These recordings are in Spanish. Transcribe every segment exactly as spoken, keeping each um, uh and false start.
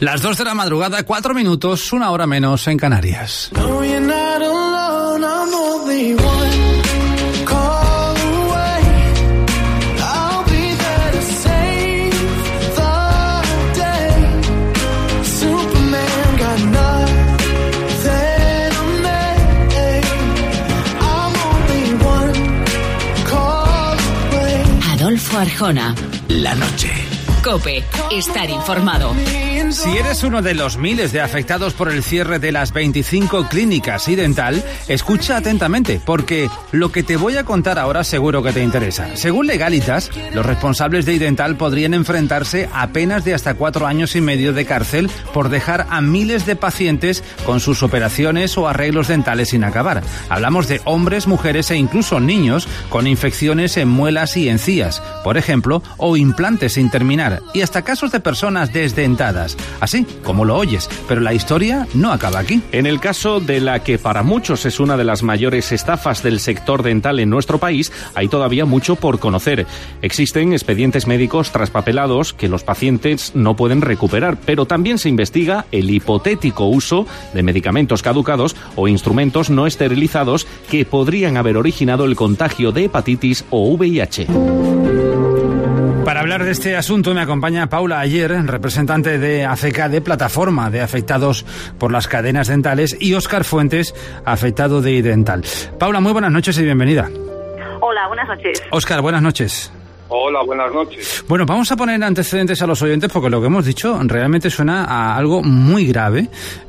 Las dos de la madrugada, cuatro minutos, una hora menos en Canarias. No, you're not alone, I'm only one call away. I'll be there to save the day. Superman got nothing on me. I'm only one call away. Adolfo Arjona. La noche. COPE. Estar informado. Si eres uno de los miles de afectados por el cierre de las veinticinco clínicas Idental, escucha atentamente, porque lo que te voy a contar ahora seguro que te interesa. Según Legalitas, los responsables de Idental podrían enfrentarse a penas de hasta cuatro años y medio de cárcel por dejar a miles de pacientes con sus operaciones o arreglos dentales sin acabar. Hablamos de hombres, mujeres e incluso niños con infecciones en muelas y encías, por ejemplo, o implantes sin terminar, y hasta casos de personas desdentadas. Así como lo oyes, pero la historia no acaba aquí. En el caso de la que para muchos es una de las mayores estafas del sector dental en nuestro país, hay todavía mucho por conocer. Existen expedientes médicos traspapelados que los pacientes no pueden recuperar, pero también se investiga el hipotético uso de medicamentos caducados o instrumentos no esterilizados que podrían haber originado el contagio de hepatitis o V I H. Para hablar de este asunto me acompaña Paula Ayer, representante de A C K, de Plataforma de Afectados por las Cadenas Dentales, y Óscar Fuentes, afectado de Idental. Paula, muy buenas noches y bienvenida. Hola, buenas noches. Óscar, buenas noches. Hola, buenas noches. Bueno, vamos a poner antecedentes a los oyentes porque lo que hemos dicho realmente suena a algo muy grave,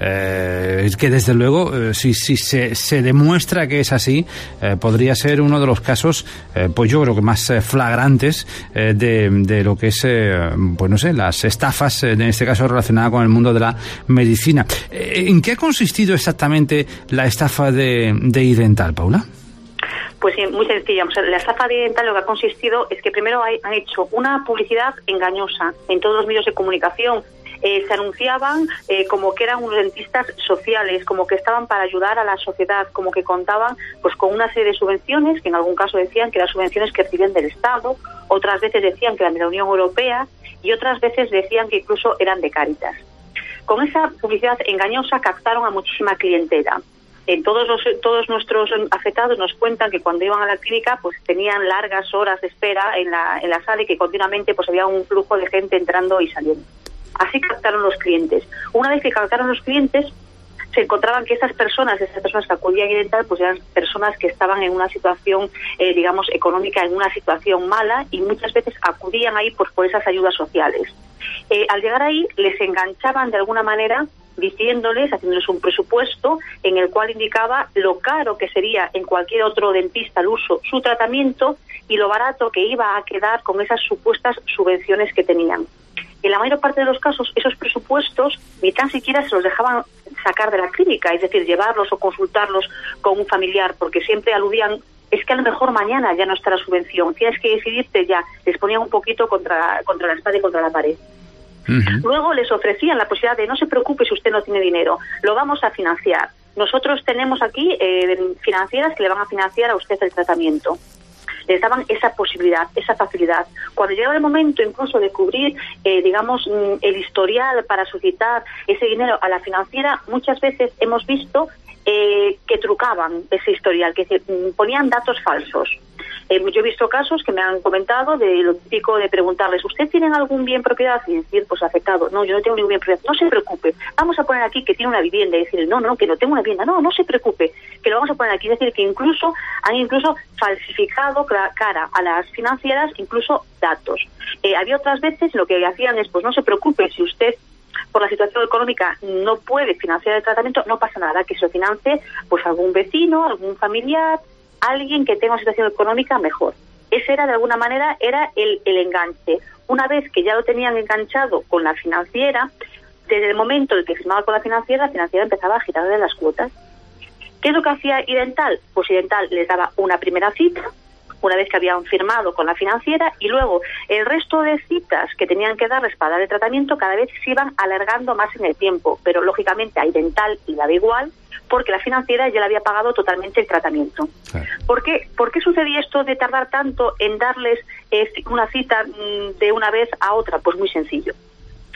eh, que desde luego, eh, si, si se, se demuestra que es así, eh, podría ser uno de los casos, eh, pues yo creo que más eh, flagrantes eh, de, de lo que es, eh, pues no sé, las estafas, eh, en este caso relacionadas con el mundo de la medicina. Eh, ¿En qué ha consistido exactamente la estafa de, de Idental, Paula? Pues sí, muy sencilla. O sea, la estafa de Idental lo que ha consistido es que primero hay, han hecho una publicidad engañosa en todos los medios de comunicación. Eh, se anunciaban eh, como que eran unos dentistas sociales, como que estaban para ayudar a la sociedad, como que contaban pues con una serie de subvenciones, que en algún caso decían que eran subvenciones que recibían del Estado, otras veces decían que eran de la Unión Europea y otras veces decían que incluso eran de Cáritas. Con esa publicidad engañosa captaron a muchísima clientela. En todos los, todos nuestros afectados nos cuentan que cuando iban a la clínica pues tenían largas horas de espera en la, en la sala y que continuamente pues había un flujo de gente entrando y saliendo. Así captaron los clientes. Una vez que captaron los clientes, se encontraban que esas personas, esas personas que acudían a Idental, pues eran personas que estaban en una situación, eh, digamos, económica, en una situación mala, y muchas veces acudían ahí pues por esas ayudas sociales. Eh, al llegar ahí, les enganchaban de alguna manera, diciéndoles, haciéndoles un presupuesto en el cual indicaba lo caro que sería en cualquier otro dentista al uso su tratamiento y lo barato que iba a quedar con esas supuestas subvenciones que tenían. En la mayor parte de los casos, esos presupuestos ni tan siquiera se los dejaban sacar de la clínica, es decir, llevarlos o consultarlos con un familiar, porque siempre aludían, es que a lo mejor mañana ya no está la subvención, tienes que decidirte ya. Les ponían un poquito contra, contra la espada y contra la pared. Uh-huh. Luego les ofrecían la posibilidad de no se preocupe si usted no tiene dinero, lo vamos a financiar. Nosotros tenemos aquí eh, financieras que le van a financiar a usted el tratamiento. Les daban esa posibilidad, esa facilidad. Cuando llegaba el momento incluso de cubrir, eh, digamos, el historial para solicitar ese dinero a la financiera, muchas veces hemos visto eh, que trucaban ese historial, que se, ponían datos falsos. Eh, yo he visto casos que me han comentado de lo típico de preguntarles, ¿usted tiene algún bien propiedad? Y decir, pues afectado, no, yo no tengo ningún bien propiedad. No se preocupe, vamos a poner aquí que tiene una vivienda. Y decir, no, no, que no tengo una vivienda. No, no se preocupe, que lo vamos a poner aquí. Es decir, que incluso han incluso falsificado cara a las financieras, incluso datos. Eh, había otras veces lo que hacían es, pues no se preocupe, si usted por la situación económica no puede financiar el tratamiento, no pasa nada, que se lo financie pues algún vecino, algún familiar, alguien que tenga una situación económica mejor. Ese era, de alguna manera, era el, el enganche. Una vez que ya lo tenían enganchado con la financiera, desde el momento en que firmaba con la financiera, la financiera empezaba a girarle las cuotas. ¿Qué es lo que hacía Idental? Pues Idental les daba una primera cita, una vez que habían firmado con la financiera, y luego el resto de citas que tenían que darles para dar el tratamiento cada vez se iban alargando más en el tiempo, pero lógicamente a Idental le daba igual, porque la financiera ya le había pagado totalmente el tratamiento. Claro. ¿Por qué, ¿Por qué sucedía esto de tardar tanto en darles eh, una cita mm, de una vez a otra? Pues muy sencillo.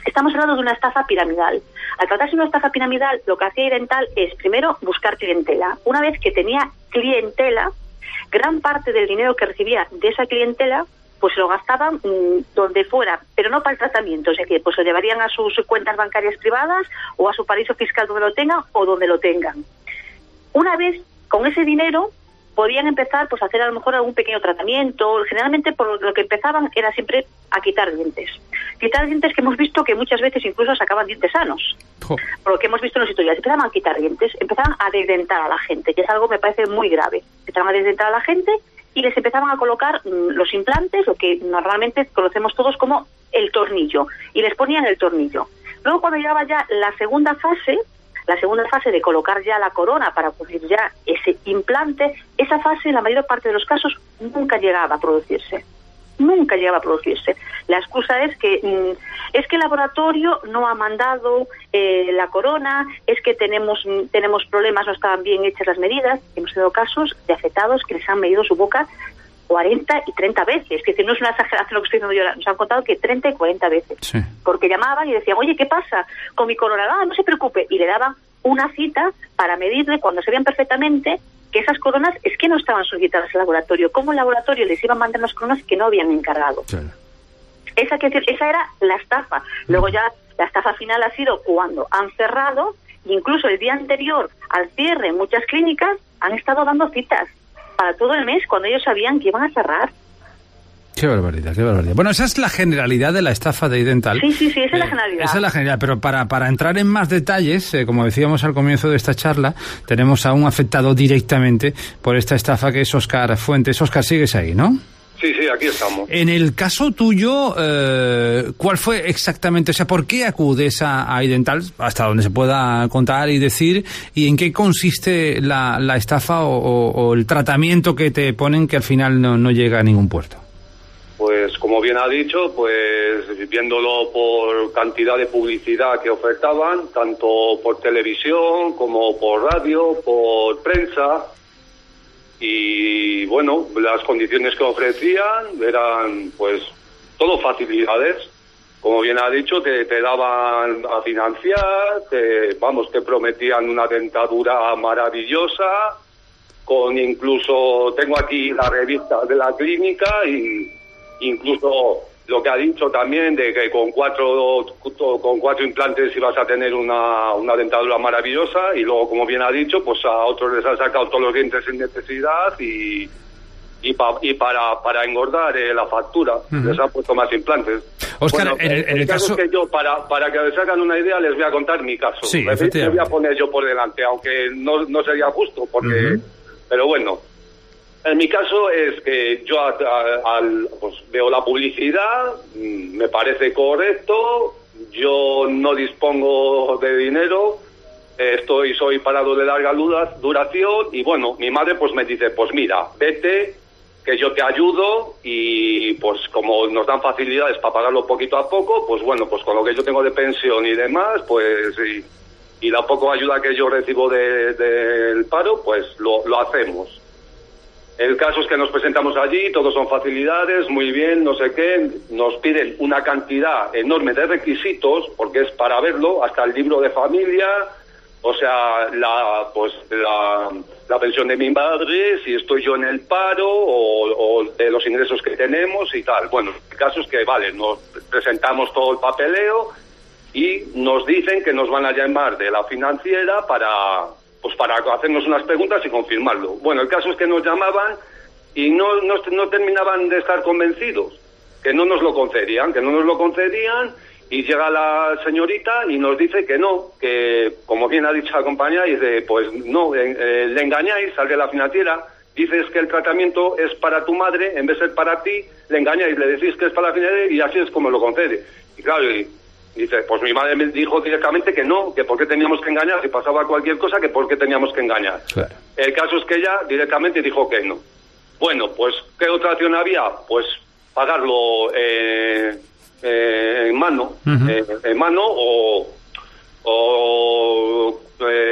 Estamos hablando de una estafa piramidal. Al tratarse de una estafa piramidal, lo que hacía Idental es, primero, buscar clientela. Una vez que tenía clientela, gran parte del dinero que recibía de esa clientela pues se lo gastaban mmm, donde fuera, pero no para el tratamiento, es decir, pues lo llevarían a sus cuentas bancarias privadas o a su paraíso fiscal donde lo tengan o donde lo tengan. Una vez con ese dinero podían empezar pues a hacer a lo mejor algún pequeño tratamiento. Generalmente por lo que empezaban era siempre a quitar dientes. Quitar dientes que hemos visto que muchas veces incluso sacaban dientes sanos. Oh. Por lo que hemos visto en los tutoriales, empezaban a quitar dientes, empezaban a desdentar a la gente, que es algo que me parece muy grave. Empezaban a desdentar a la gente y les empezaban a colocar mmm, los implantes, lo que normalmente conocemos todos como el tornillo, y les ponían el tornillo. Luego cuando llegaba ya la segunda fase, la segunda fase de colocar ya la corona para cubrir ya ese implante, esa fase en la mayor parte de los casos nunca llegaba a producirse. Nunca llegaba a producirse. La excusa es que mmm, es que el laboratorio no ha mandado eh, la corona, es que tenemos mmm, tenemos problemas, no estaban bien hechas las medidas. Hemos tenido casos de afectados que les han medido su boca cuarenta y treinta veces. Es decir, no es una exageración lo que estoy diciendo yo, nos han contado que treinta y cuarenta veces. Sí. Porque llamaban y decían, oye, ¿qué pasa con mi corona? Ah, no se preocupe. Y le daban una cita para medirle cuando se veían perfectamente que esas coronas es que no estaban solicitadas al laboratorio. ¿Cómo el laboratorio les iba a mandar las coronas que no habían encargado? Claro. Esa, que decir, esa era la estafa. Luego ya la estafa final ha sido cuando han cerrado, incluso el día anterior al cierre en muchas clínicas han estado dando citas para todo el mes cuando ellos sabían que iban a cerrar. Qué barbaridad, qué barbaridad. Bueno, esa es la generalidad de la estafa de Idental. Sí, sí, sí, esa es la generalidad. Eh, esa es la generalidad, pero para, para entrar en más detalles, eh, como decíamos al comienzo de esta charla, tenemos a un afectado directamente por esta estafa que es Óscar Fuentes. Óscar, sigues ahí, ¿no? Sí, sí, aquí estamos. En el caso tuyo, eh, ¿cuál fue exactamente, o sea, por qué acudes a, a Idental, hasta donde se pueda contar y decir, y en qué consiste la, la estafa o, o, o el tratamiento que te ponen que al final no, no llega a ningún puerto? Pues como bien ha dicho, pues viéndolo por cantidad de publicidad que ofertaban, tanto por televisión como por radio, por prensa, y bueno, las condiciones que ofrecían eran pues todo facilidades. Como bien ha dicho, te, te daban a financiar, te, vamos, te prometían una dentadura maravillosa, con incluso, tengo aquí la revista de la clínica y incluso lo que ha dicho también de que con cuatro con cuatro implantes ibas a tener una, una dentadura maravillosa, y luego, como bien ha dicho, pues a otros les han sacado todos los dientes sin necesidad y y, pa, y para para engordar eh, la factura uh-huh. les han puesto más implantes. Óscar, bueno, en el, en el caso, caso es que yo para para que les hagan una idea les voy a contar mi caso. Sí, me, me voy a poner yo por delante, aunque no no sería justo porque uh-huh. pero bueno. En mi caso es que yo a, a, al, pues, veo la publicidad, me parece correcto, yo no dispongo de dinero, estoy soy parado de larga duración y bueno, mi madre pues me dice, pues mira, vete, que yo te ayudo, y pues como nos dan facilidades para pagarlo poquito a poco, pues bueno, pues con lo que yo tengo de pensión y demás, pues y, y la poca ayuda que yo recibo de, del paro, pues lo, lo hacemos. El caso es que nos presentamos allí, todos son facilidades, muy bien, no sé qué, nos piden una cantidad enorme de requisitos, porque es para verlo, hasta el libro de familia, o sea, la pues la, la pensión de mi madre, si estoy yo en el paro, o, o de los ingresos que tenemos y tal. Bueno, el caso es que, vale, nos presentamos todo el papeleo y nos dicen que nos van a llamar de la financiera para... pues para hacernos unas preguntas y confirmarlo. Bueno, el caso es que nos llamaban y no, no, no terminaban de estar convencidos, que no nos lo concedían, que no nos lo concedían, y llega la señorita y nos dice que no, que como bien ha dicho la compañera, dice, pues no, eh, le engañáis al de la financiera, dices que el tratamiento es para tu madre, en vez de ser para ti, le engañáis, le decís que es para la financiera y así es como lo concede. Y claro, y, dice, pues mi madre me dijo directamente que no, que por qué teníamos que engañar, si pasaba cualquier cosa, que por qué teníamos que engañar. Claro. El caso es que ella directamente dijo que no. Bueno, pues, ¿qué otra opción había? Pues pagarlo eh, eh, en mano, uh-huh. eh, en mano o, o eh,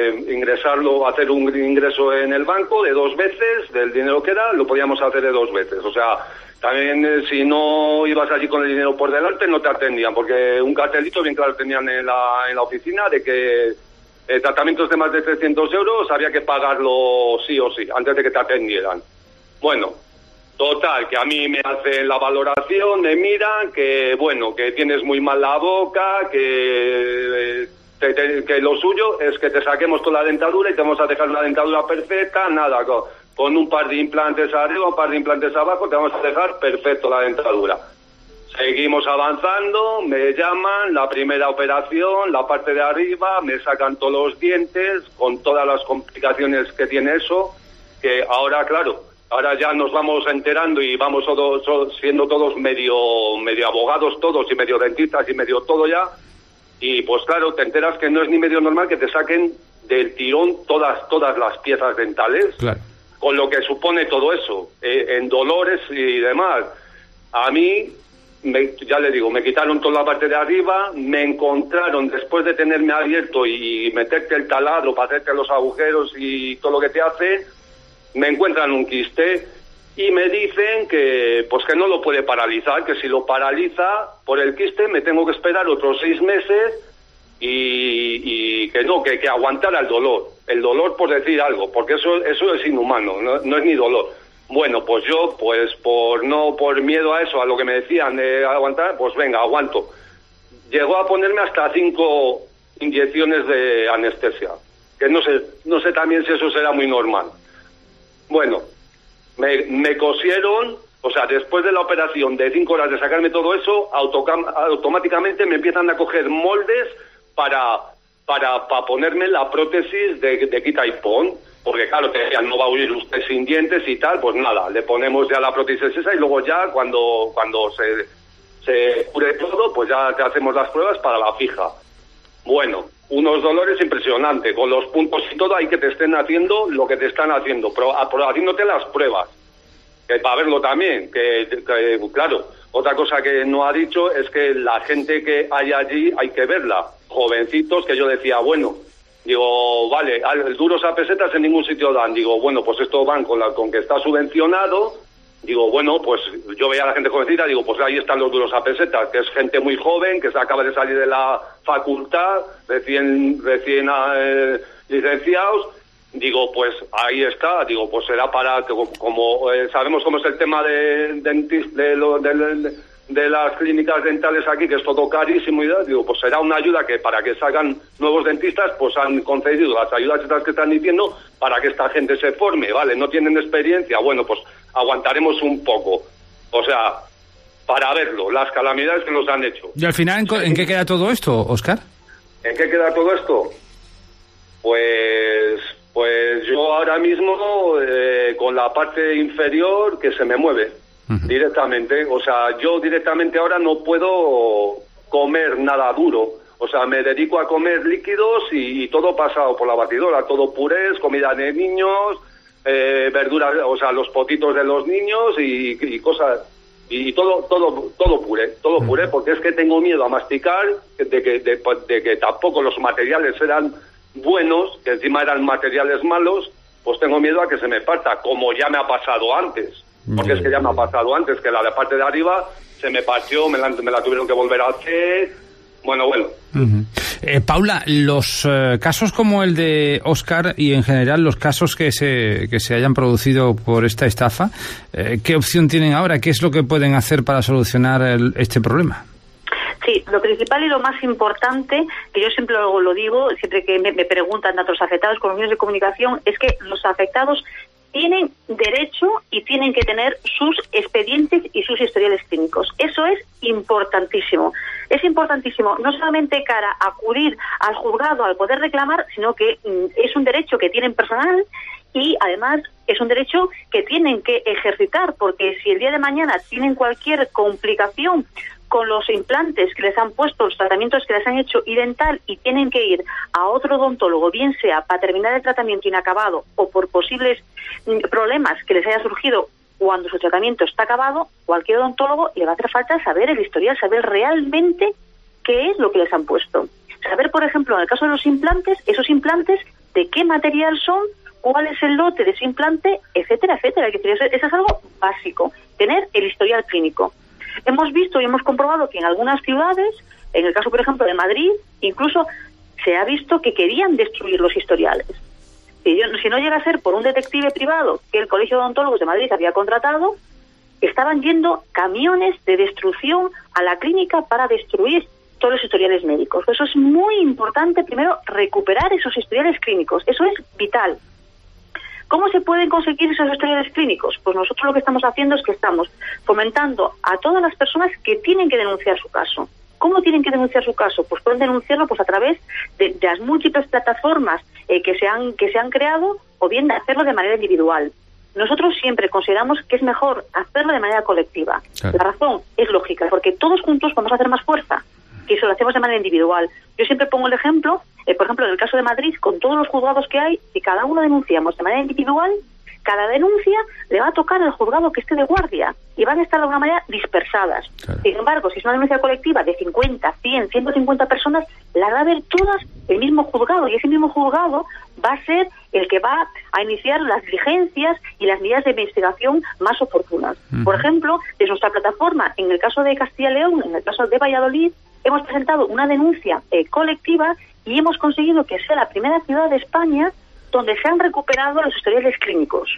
ingresarlo, hacer un ingreso en el banco de dos veces del dinero que era, lo podíamos hacer de dos veces. O sea, también eh, si no ibas allí con el dinero por delante no te atendían, porque un cartelito bien claro tenían en la, en la oficina de que eh, tratamientos de más de trescientos euros había que pagarlo sí o sí, antes de que te atendieran. Bueno, total, que a mí me hacen la valoración, me miran, que bueno, que tienes muy mal la boca, que, eh, te, te, que lo suyo es que te saquemos toda la dentadura y te vamos a dejar una dentadura perfecta, nada, con, con un par de implantes arriba, un par de implantes abajo, te vamos a dejar perfecto la dentadura. Seguimos avanzando, me llaman, la primera operación, la parte de arriba, me sacan todos los dientes, con todas las complicaciones que tiene eso, que ahora, claro, ahora ya nos vamos enterando y vamos todos, siendo todos medio medio abogados todos y medio dentistas y medio todo ya, y pues claro, te enteras que no es ni medio normal que te saquen del tirón todas todas las piezas dentales, claro, con lo que supone todo eso, eh, en dolores y demás. A mí, me, ya le digo, me quitaron toda la parte de arriba, me encontraron, después de tenerme abierto y meterte el taladro para hacerte los agujeros y todo lo que te hace, me encuentran un quiste y me dicen que pues que no lo puede paralizar, que si lo paraliza por el quiste me tengo que esperar otros seis meses y, y que no, que, que aguantara el dolor, el dolor por decir algo, porque eso eso es inhumano, no, no es ni dolor. Bueno, pues yo, pues por no por miedo a eso, a lo que me decían de aguantar, pues venga, aguanto. Llegó a ponerme hasta cinco inyecciones de anestesia, que no sé, no sé también si eso será muy normal. Bueno, me, me cosieron, o sea, después de la operación de cinco horas de sacarme todo eso, autocam- automáticamente me empiezan a coger moldes para, para, para ponerme la prótesis de, de quita y pon, porque claro, te decían, no va a huir usted sin dientes y tal, pues nada, le ponemos ya la prótesis esa y luego ya cuando, cuando se, se cure todo, pues ya te hacemos las pruebas para la fija. Bueno, unos dolores impresionantes, con los puntos y todo, hay que te estén haciendo lo que te están haciendo, pero, pero haciéndote las pruebas, que para verlo también, que, que claro, otra cosa que no ha dicho es que la gente que hay allí hay que verla, jovencitos que yo decía, bueno, digo, vale, duros a pesetas en ningún sitio dan, digo, bueno, pues esto van con, la, con que está subvencionado, digo, bueno, pues yo veía a la gente jovencita, digo, pues ahí están los duros a pesetas, que es gente muy joven, que se acaba de salir de la facultad, recién recién eh, licenciados, digo, pues ahí está, digo, pues será para, que, como eh, sabemos cómo es el tema de, de, de, lo, de, de, de las clínicas dentales aquí, que es todo carísimo y tal, digo, pues será una ayuda que para que salgan nuevos dentistas, pues han concedido las ayudas estas que están diciendo para que esta gente se forme, ¿vale? No tienen experiencia, bueno, pues aguantaremos un poco, o sea, para verlo, las calamidades que nos han hecho. ¿Y al final en, en qué queda todo esto, Óscar? ¿En qué queda todo esto? Pues, pues yo ahora mismo eh, con la parte inferior que se me mueve uh-huh. directamente, o sea, yo directamente ahora no puedo comer nada duro, o sea, me dedico a comer líquidos y, y todo pasado por la batidora, todo purés, comida de niños, eh, verduras, o sea, los potitos de los niños y, y cosas, y todo todo todo puré, todo puré, porque es que tengo miedo a masticar, de que de, de que tampoco los materiales eran buenos, que encima eran materiales malos, pues tengo miedo a que se me parta, como ya me ha pasado antes, porque es que ya me ha pasado antes, que la de parte de arriba se me partió, me la, me la tuvieron que volver a hacer, bueno, bueno. Uh-huh. Eh, Paula, los eh, casos como el de Óscar y en general los casos que se que se hayan producido por esta estafa, eh, ¿qué opción tienen ahora? ¿Qué es lo que pueden hacer para solucionar el, este problema? Sí, lo principal y lo más importante, que yo siempre lo, lo digo, siempre que me, me preguntan tanto los afectados como los medios de comunicación, es que los afectados tienen derecho y tienen que tener sus expedientes y sus historiales clínicos. Eso es importantísimo. Es importantísimo no solamente cara a acudir al juzgado al poder reclamar, sino que mm, es un derecho que tienen personal y además es un derecho que tienen que ejercitar, porque si el día de mañana tienen cualquier complicación con los implantes que les han puesto, los tratamientos que les han hecho y dental, y tienen que ir a otro odontólogo, bien sea para terminar el tratamiento inacabado o por posibles problemas que les haya surgido cuando su tratamiento está acabado, cualquier odontólogo le va a hacer falta saber el historial, saber realmente qué es lo que les han puesto. Saber, por ejemplo, en el caso de los implantes, esos implantes de qué material son, cuál es el lote de su implante, etcétera, etcétera. Eso, eso es algo básico, tener el historial clínico. Hemos visto y hemos comprobado que en algunas ciudades, en el caso, por ejemplo, de Madrid, incluso se ha visto que querían destruir los historiales. Si, yo, si no llega a ser por un detective privado que el Colegio de Odontólogos de Madrid había contratado, estaban yendo camiones de destrucción a la clínica para destruir todos los historiales médicos. Eso es muy importante, primero, recuperar esos historiales clínicos. Eso es vital. ¿Cómo se pueden conseguir esos historiales clínicos? Pues nosotros lo que estamos haciendo es que estamos fomentando a todas las personas que tienen que denunciar su caso. ¿Cómo tienen que denunciar su caso? Pues pueden denunciarlo pues a través de, de las múltiples plataformas eh, que se han que se han creado, o bien de hacerlo de manera individual. Nosotros siempre consideramos que es mejor hacerlo de manera colectiva. Claro. La razón es lógica, porque todos juntos vamos a hacer más fuerza que si lo hacemos de manera individual. Yo siempre pongo el ejemplo, eh, por ejemplo, en el caso de Madrid, con todos los juzgados que hay, si cada uno denunciamos de manera individual, cada denuncia le va a tocar al juzgado que esté de guardia y van a estar de alguna manera dispersadas. Claro. Sin embargo, si es una denuncia colectiva de cincuenta, cien, ciento cincuenta personas, la va a ver todas el mismo juzgado, y ese mismo juzgado va a ser el que va a iniciar las diligencias y las medidas de investigación más oportunas. Uh-huh. Por ejemplo, desde nuestra plataforma, en el caso de Castilla y León, en el caso de Valladolid, hemos presentado una denuncia eh, colectiva y hemos conseguido que sea la primera ciudad de España donde se han recuperado los historiales clínicos.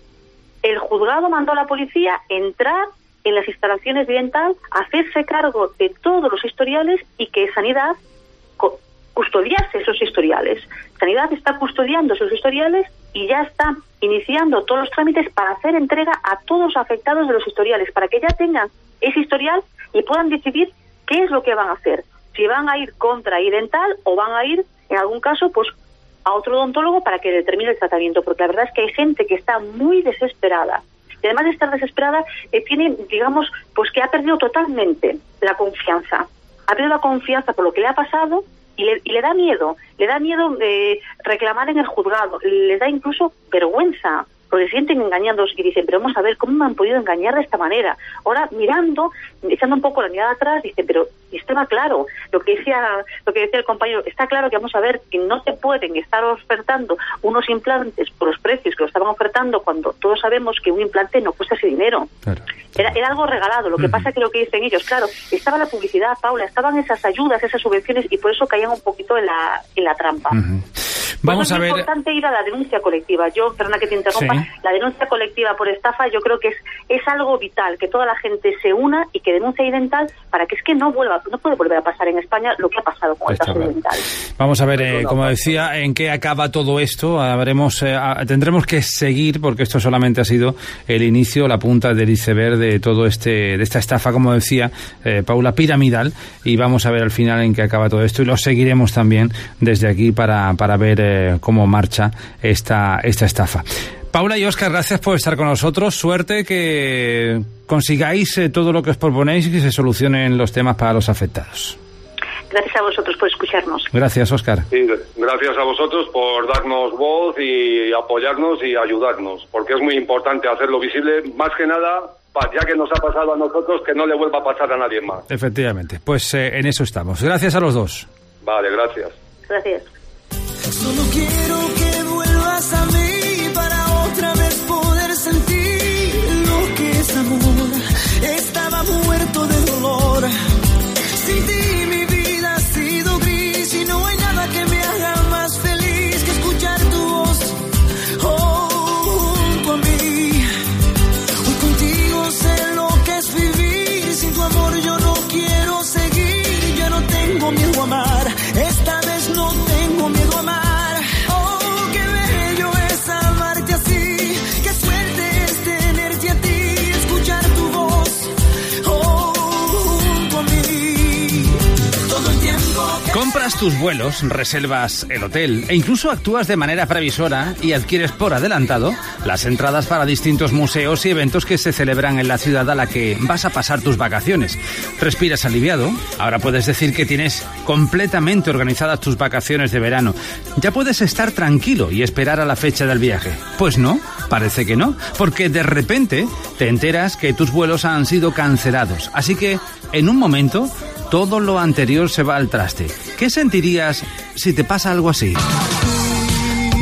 El juzgado mandó a la policía entrar en las instalaciones de dental, hacerse cargo de todos los historiales y que Sanidad co- custodiase esos historiales. Sanidad está custodiando esos historiales y ya está iniciando todos los trámites para hacer entrega a todos los afectados de los historiales, para que ya tengan ese historial y puedan decidir qué es lo que van a hacer. Si van a ir contra iDental o van a ir, en algún caso, pues a otro odontólogo para que determine el tratamiento, porque la verdad es que hay gente que está muy desesperada. Y además de estar desesperada, eh, tiene, digamos, pues que ha perdido totalmente la confianza. Ha perdido la confianza por lo que le ha pasado y le, y le da miedo. Le da miedo eh, reclamar en el juzgado. Le da incluso vergüenza, porque se sienten engañados y dicen, pero vamos a ver, ¿cómo me han podido engañar de esta manera? Ahora, mirando, echando un poco la mirada atrás, dicen, pero estaba claro, lo que decía lo que decía el compañero, está claro que vamos a ver que no te pueden estar ofertando unos implantes por los precios que lo estaban ofertando cuando todos sabemos que un implante no cuesta ese dinero. Claro. Era, era algo regalado. Lo que uh-huh. pasa es que lo que dicen ellos, claro, estaba la publicidad, Paula, estaban esas ayudas, esas subvenciones, y por eso caían un poquito en la, en la trampa. Uh-huh. Vamos a ver. Es importante ir a la denuncia colectiva. Yo, perdona que te interrumpa, sí. La denuncia colectiva por estafa yo creo que es, es algo vital, que toda la gente se una y que denuncie iDental para que es que no vuelva, no puede volver a pasar en España lo que ha pasado con el caso de iDental. Vamos a ver, eh, como decía, en qué acaba todo esto. Habremos, eh, tendremos que seguir, porque esto solamente ha sido el inicio, la punta del iceberg de todo este, de esta estafa, como decía eh, Paula, piramidal, y vamos a ver al final en qué acaba todo esto, y lo seguiremos también desde aquí para, para ver eh, cómo marcha esta, esta estafa. Paula y Óscar, gracias por estar con nosotros. Suerte, que consigáis eh, todo lo que os proponéis y que se solucionen los temas para los afectados. Gracias a vosotros por escucharnos. Gracias, Óscar. Sí, gracias a vosotros por darnos voz y apoyarnos y ayudarnos, porque es muy importante hacerlo visible, más que nada, ya que nos ha pasado a nosotros, que no le vuelva a pasar a nadie más. Efectivamente, pues eh, en eso estamos. Gracias a los dos. Vale, gracias. Gracias. Solo quiero que vuelvas a mí para otra vez poder sentir lo que es amor. Estaba muerto de dolor. Sin ti mi vida ha sido gris y no hay nada que me haga más feliz que escuchar tu voz oh, junto a mí. Hoy contigo sé lo que es vivir. Sin tu amor yo no quiero seguir. Ya no tengo miedo a amar. Esta vez no tengo miedo a amar. Compras tus vuelos, reservas el hotel e incluso actúas de manera previsora y adquieres por adelantado las entradas para distintos museos y eventos que se celebran en la ciudad a la que vas a pasar tus vacaciones. ¿Respiras aliviado? Ahora puedes decir que tienes completamente organizadas tus vacaciones de verano. Ya puedes estar tranquilo y esperar a la fecha del viaje. Pues no, parece que no, porque de repente te enteras que tus vuelos han sido cancelados. Así que, en un momento, todo lo anterior se va al traste. ¿Qué sentirías si te pasa algo así?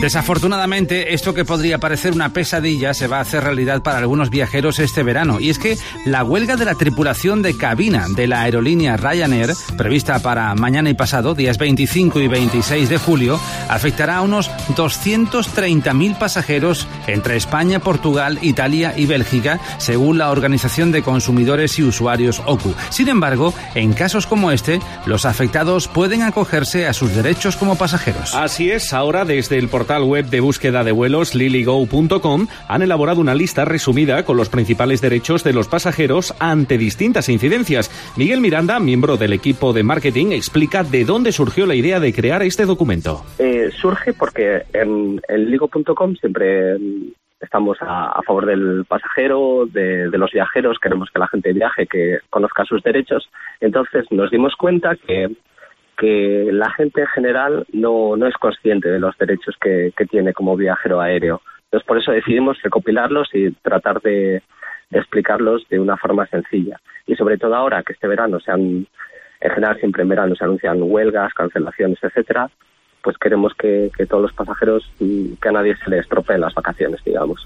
Desafortunadamente, esto que podría parecer una pesadilla se va a hacer realidad para algunos viajeros este verano. Y es que la huelga de la tripulación de cabina de la aerolínea Ryanair, prevista para mañana y pasado, días veinticinco y veintiséis de julio, afectará a unos doscientos treinta mil pasajeros entre España, Portugal, Italia y Bélgica, según la Organización de Consumidores y Usuarios O C U. Sin embargo, en casos como este, los afectados pueden acogerse a sus derechos como pasajeros. Así es, ahora desde el portal web de búsqueda de vuelos lilygo punto com han elaborado una lista resumida con los principales derechos de los pasajeros ante distintas incidencias. Miguel Miranda, miembro del equipo de marketing, explica de dónde surgió la idea de crear este documento. Eh, surge porque en, en ligo punto com siempre estamos a, a favor del pasajero, de, de los viajeros, queremos que la gente viaje, que conozca sus derechos. Entonces nos dimos cuenta que que la gente en general no, no es consciente de los derechos que, que tiene como viajero aéreo. Entonces, por eso decidimos recopilarlos y tratar de, de explicarlos de una forma sencilla. Y sobre todo ahora que este verano se han, en general siempre en verano se anuncian huelgas, cancelaciones, etcétera, pues queremos que, que todos los pasajeros, que a nadie se le estropeen las vacaciones, digamos.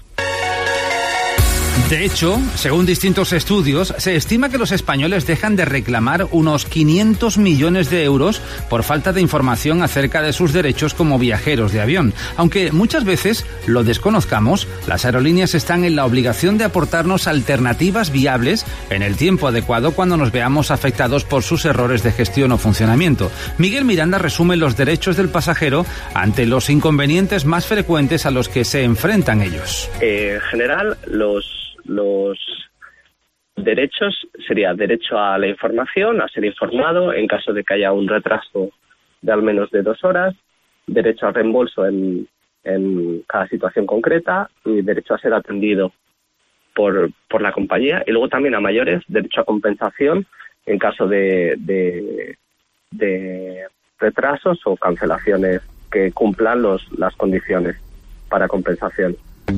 De hecho, según distintos estudios, se estima que los españoles dejan de reclamar unos quinientos millones de euros por falta de información acerca de sus derechos como viajeros de avión. Aunque muchas veces lo desconozcamos, las aerolíneas están en la obligación de aportarnos alternativas viables en el tiempo adecuado cuando nos veamos afectados por sus errores de gestión o funcionamiento. Miguel Miranda resume los derechos del pasajero ante los inconvenientes más frecuentes a los que se enfrentan ellos. Eh, en general, los Los derechos sería derecho a la información, a ser informado en caso de que haya un retraso de al menos de dos horas, derecho a reembolso en, en cada situación concreta y derecho a ser atendido por, por la compañía. Y luego también a mayores, derecho a compensación en caso de, de, de retrasos o cancelaciones que cumplan los, las condiciones para compensación.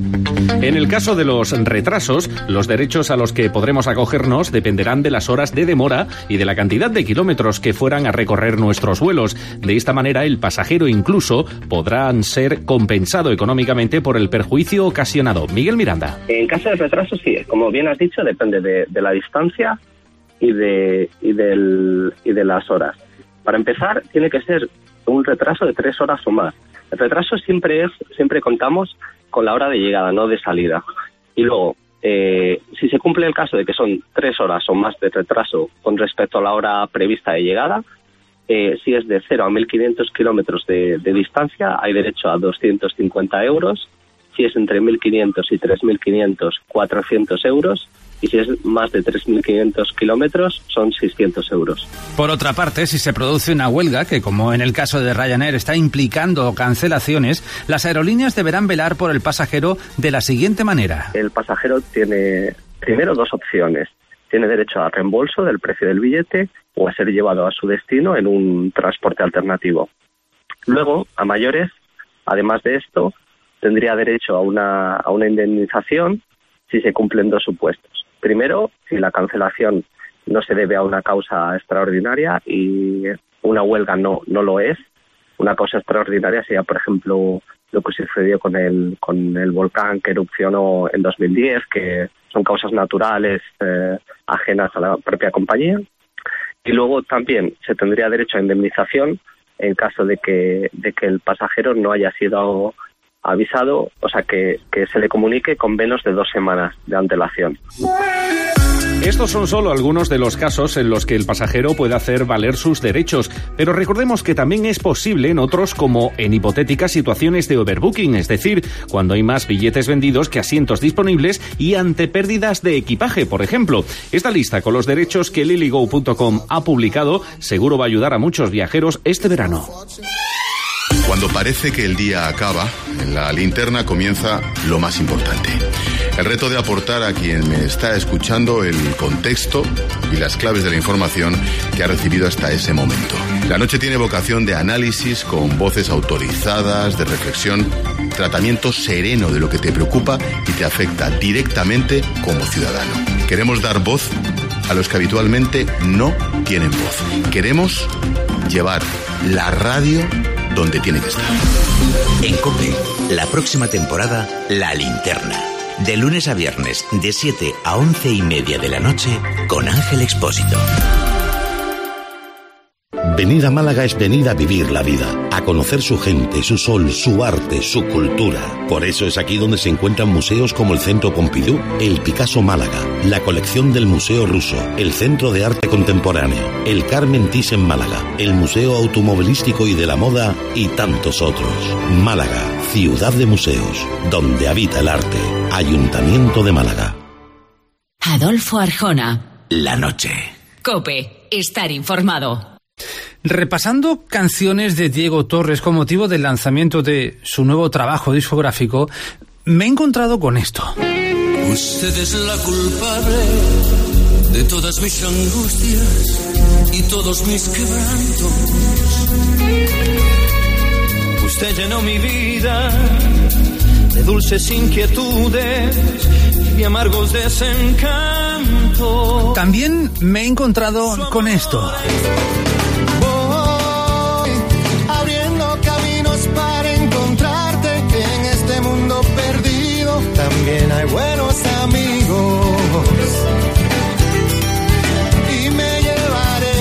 En el caso de los retrasos, los derechos a los que podremos acogernos dependerán de las horas de demora y de la cantidad de kilómetros que fueran a recorrer nuestros vuelos. De esta manera, el pasajero incluso podrá ser compensado económicamente por el perjuicio ocasionado. Miguel Miranda. En caso de retraso, sí, como bien has dicho, depende de, de la distancia y de, y, del, y de las horas. Para empezar, tiene que ser un retraso de tres horas o más. El retraso siempre es, siempre contamos con la hora de llegada, no de salida. Y luego, eh, si se cumple el caso de que son tres horas o más de retraso con respecto a la hora prevista de llegada, eh, si es de cero a mil quinientos kilómetros de, de distancia, hay derecho a doscientos cincuenta euros. Si es entre mil quinientos y tres mil quinientos, cuatrocientos euros. Y si es más de tres mil quinientos kilómetros, son seiscientos euros. Por otra parte, si se produce una huelga, que como en el caso de Ryanair está implicando cancelaciones, las aerolíneas deberán velar por el pasajero de la siguiente manera. El pasajero tiene primero dos opciones. Tiene derecho a reembolso del precio del billete o a ser llevado a su destino en un transporte alternativo. Luego, a mayores, además de esto, tendría derecho a una, a una indemnización si se cumplen dos supuestos. Primero, si la cancelación no se debe a una causa extraordinaria y una huelga no no lo es. Una causa extraordinaria sería, por ejemplo, lo que sucedió con el con el volcán que erupcionó en dos mil diez, que son causas naturales eh, ajenas a la propia compañía. Y luego también se tendría derecho a indemnización en caso de que de que el pasajero no haya sido avisado, o sea, que, que se le comunique con menos de dos semanas de antelación. Estos son solo algunos de los casos en los que el pasajero puede hacer valer sus derechos, pero recordemos que también es posible en otros, como en hipotéticas situaciones de overbooking, es decir, cuando hay más billetes vendidos que asientos disponibles y ante pérdidas de equipaje, por ejemplo. Esta lista con los derechos que lilygo punto com ha publicado seguro va a ayudar a muchos viajeros este verano. Cuando parece que el día acaba, en la linterna comienza lo más importante. El reto de aportar a quien me está escuchando el contexto y las claves de la información que ha recibido hasta ese momento. La noche tiene vocación de análisis con voces autorizadas, de reflexión, tratamiento sereno de lo que te preocupa y te afecta directamente como ciudadano. Queremos dar voz a los que habitualmente no tienen voz. Queremos llevar la radio donde tiene que estar. En COPE, la próxima temporada, La Linterna. De lunes a viernes, de siete a once y media de la noche, con Ángel Expósito. Venir a Málaga es venir a vivir la vida, a conocer su gente, su sol, su arte, su cultura. Por eso es aquí donde se encuentran museos como el Centro Pompidou, el Picasso Málaga, la colección del Museo Ruso, el Centro de Arte Contemporáneo, el Carmen Thyssen Málaga, el Museo Automovilístico y de la Moda y tantos otros. Málaga, ciudad de museos, donde habita el arte. Ayuntamiento de Málaga. Adolfo Arjona. La noche. COPE. Estar informado. Repasando canciones de Diego Torres con motivo del lanzamiento de su nuevo trabajo discográfico, me he encontrado con esto. Usted es la culpable de todas mis angustias y todos mis quebrantos. Usted llenó mi vida de dulces inquietudes y de amargos desencantos. También me he encontrado con esto. También hay buenos amigos y me llevaré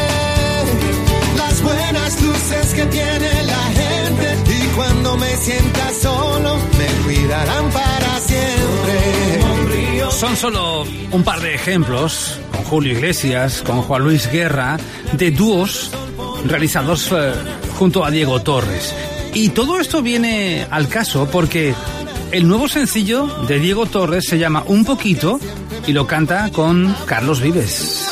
las buenas luces que tiene la gente y cuando me sienta solo me cuidarán para siempre. Son solo un par de ejemplos, con Julio Iglesias, con Juan Luis Guerra, de dúos realizados eh, junto a Diego Torres. Y todo esto viene al caso porque el nuevo sencillo de Diego Torres se llama Un Poquito y lo canta con Carlos Vives.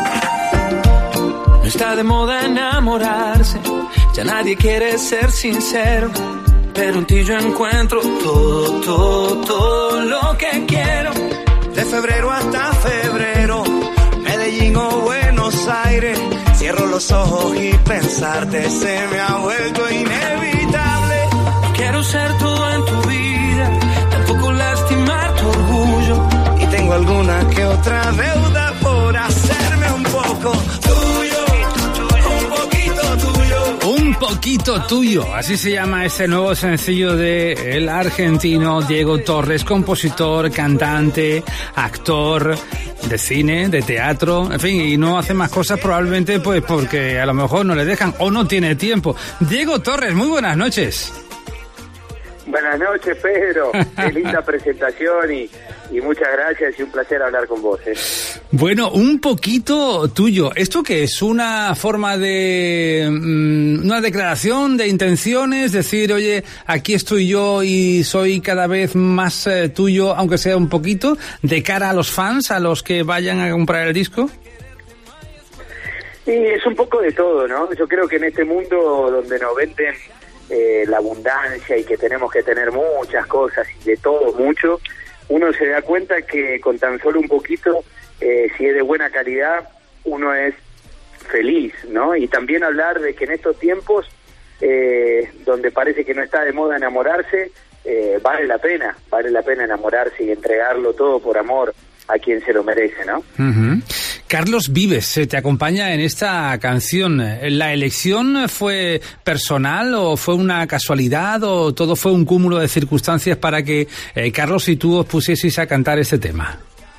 Está de moda enamorarse, ya nadie quiere ser sincero, pero en ti yo encuentro todo, todo, todo lo que quiero. De febrero hasta febrero, Medellín o Buenos Aires, cierro los ojos y pensarte se me ha vuelto inevitable. Quiero ser todo en tu vida, tampoco lastimar tu orgullo, y tengo alguna que otra deuda por hacerme un poco tuyo, un poquito tuyo. Un poquito tuyo, así se llama este nuevo sencillo de el argentino Diego Torres, compositor, cantante, actor de cine, de teatro, en fin, y no hace más cosas probablemente pues porque a lo mejor no le dejan o no tiene tiempo. Diego Torres, muy buenas noches. Buenas noches, Pedro. Qué linda presentación y, y muchas gracias y un placer hablar con vos. ¿eh? Bueno, un poquito tuyo. ¿Esto qué es? ¿Una forma de... Mmm, una declaración de intenciones? Decir, oye, aquí estoy yo y soy cada vez más eh, tuyo, aunque sea un poquito, de cara a los fans, a los que vayan a comprar el disco. Sí, es un poco de todo, ¿no? Yo creo que en este mundo donde nos venden Eh, la abundancia y que tenemos que tener muchas cosas y de todo mucho, uno se da cuenta que con tan solo un poquito, eh, si es de buena calidad, uno es feliz, ¿no? Y también hablar de que en estos tiempos eh, donde parece que no está de moda enamorarse, eh, vale la pena, vale la pena enamorarse y entregarlo todo por amor a quien se lo merece, ¿no? Uh-huh. Carlos Vives te acompaña en esta canción. ¿La elección fue personal o fue una casualidad o todo fue un cúmulo de circunstancias para que eh, Carlos y tú os pusieseis a cantar este tema?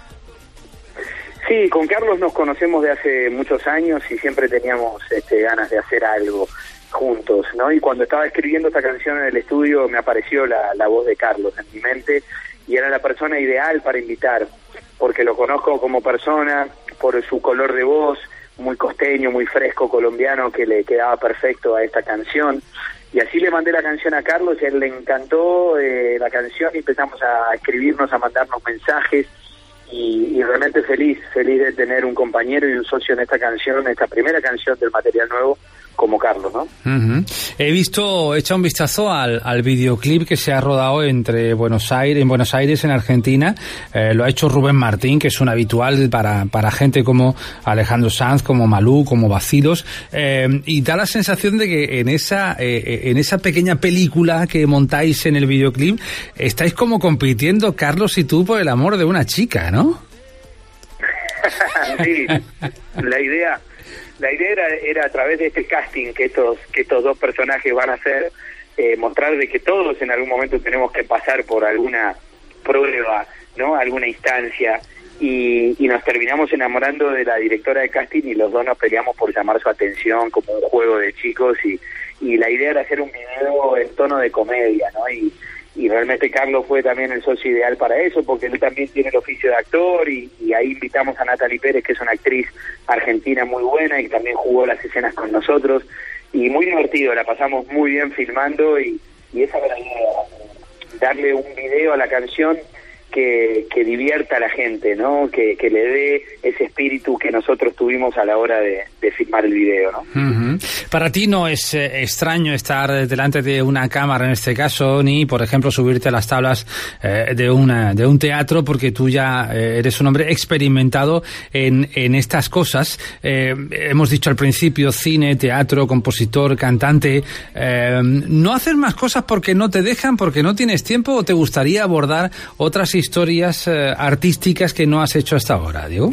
Sí, con Carlos nos conocemos de hace muchos años y siempre teníamos este, ganas de hacer algo juntos, ¿no? Y cuando estaba escribiendo esta canción en el estudio me apareció la, la voz de Carlos en mi mente y era la persona ideal para invitar, porque lo conozco como persona, por su color de voz, muy costeño, muy fresco, colombiano, que le quedaba perfecto a esta canción. Y así le mandé la canción a Carlos y a él le encantó eh, la canción y empezamos a escribirnos, a mandarnos mensajes y, y realmente feliz, feliz de tener un compañero y un socio en esta canción, esta primera canción del material nuevo, como Carlos, ¿no? Uh-huh. He visto, he echado un vistazo al, al videoclip que se ha rodado entre Buenos Aires, en Buenos Aires, en Argentina. Eh, lo ha hecho Rubén Martín, que es un habitual para, para gente como Alejandro Sanz, como Malú, como Bacilos. Eh, y da la sensación de que en esa, eh, en esa pequeña película que montáis en el videoclip, estáis como compitiendo, Carlos y tú, por el amor de una chica, ¿no? Sí, la idea... la idea era, era a través de este casting que estos, que estos dos personajes van a hacer, eh, mostrar de que todos en algún momento tenemos que pasar por alguna prueba, ¿no? Alguna instancia, y, y nos terminamos enamorando de la directora de casting y los dos nos peleamos por llamar su atención como un juego de chicos, y, y la idea era hacer un video en tono de comedia, ¿no? Y, y realmente Carlos fue también el socio ideal para eso, porque él también tiene el oficio de actor, y, y ahí invitamos a Natalie Pérez, que es una actriz argentina muy buena y que también jugó las escenas con nosotros, y muy divertido, la pasamos muy bien filmando, y, y esa era la idea, darle un video a la canción que, que divierta a la gente, ¿no? Que, que le dé ese espíritu que nosotros tuvimos a la hora de, de filmar el video, ¿no? Uh-huh. Para ti no es eh, extraño estar delante de una cámara en este caso, ni por ejemplo subirte a las tablas eh, de una de un teatro, porque tú ya eh, eres un hombre experimentado en, en estas cosas. Eh, hemos dicho al principio cine, teatro, compositor, cantante. Eh, ¿No haces más cosas porque no te dejan, porque no tienes tiempo, o te gustaría abordar otras historias eh, artísticas que no has hecho hasta ahora, Diego?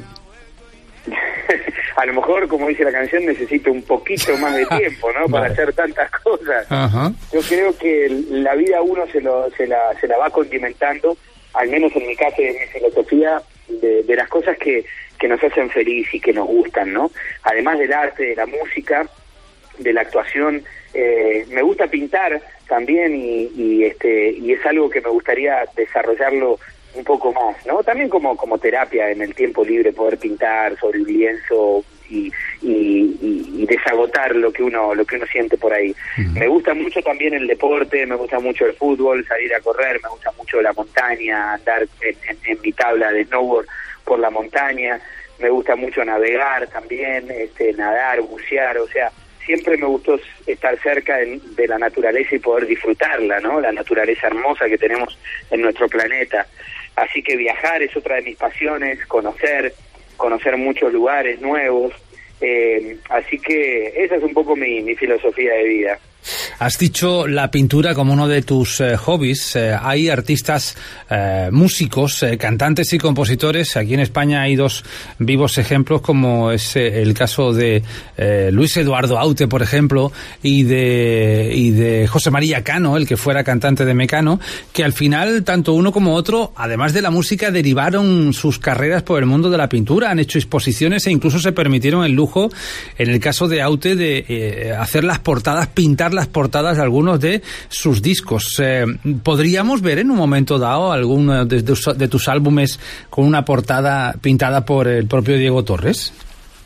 A lo mejor, como dice la canción, necesito un poquito más de tiempo, ¿no? Para vale. hacer tantas cosas. Ajá. Yo creo que la vida uno se, lo, se, la, se la va condimentando, al menos en mi caso y en mi filosofía, de, de las cosas que, que nos hacen feliz y que nos gustan, ¿no? Además del arte, de la música, de la actuación, eh, me gusta pintar también, y, y este y es algo que me gustaría desarrollarlo un poco más, ¿no? También como como terapia en el tiempo libre, poder pintar sobre el lienzo y, y, y, y desagotar lo que uno lo que uno siente por ahí. Uh-huh. Me gusta mucho también el deporte, me gusta mucho el fútbol, salir a correr, me gusta mucho la montaña, andar en, en, en mi tabla de snowboard por la montaña, me gusta mucho navegar también, este nadar, bucear, o sea, siempre me gustó estar cerca de, de la naturaleza y poder disfrutarla, ¿no? La naturaleza hermosa que tenemos en nuestro planeta. Así que viajar es otra de mis pasiones, conocer, conocer muchos lugares nuevos. Eh, así que esa es un poco mi, mi filosofía de vida. Has dicho la pintura como uno de tus eh, hobbies. Eh, hay artistas, eh, músicos, eh, cantantes y compositores. Aquí en España hay dos vivos ejemplos, como es eh, el caso de eh, Luis Eduardo Aute, por ejemplo, y de y de José María Cano, el que fuera cantante de Mecano, que al final tanto uno como otro, además de la música, derivaron sus carreras por el mundo de la pintura. Han hecho exposiciones e incluso se permitieron el lujo, en el caso de Aute, de eh, hacer las portadas, pintar las portadas de algunos de sus discos. Eh, ¿Podríamos ver en un momento dado alguno de, de, de tus álbumes con una portada pintada por el propio Diego Torres?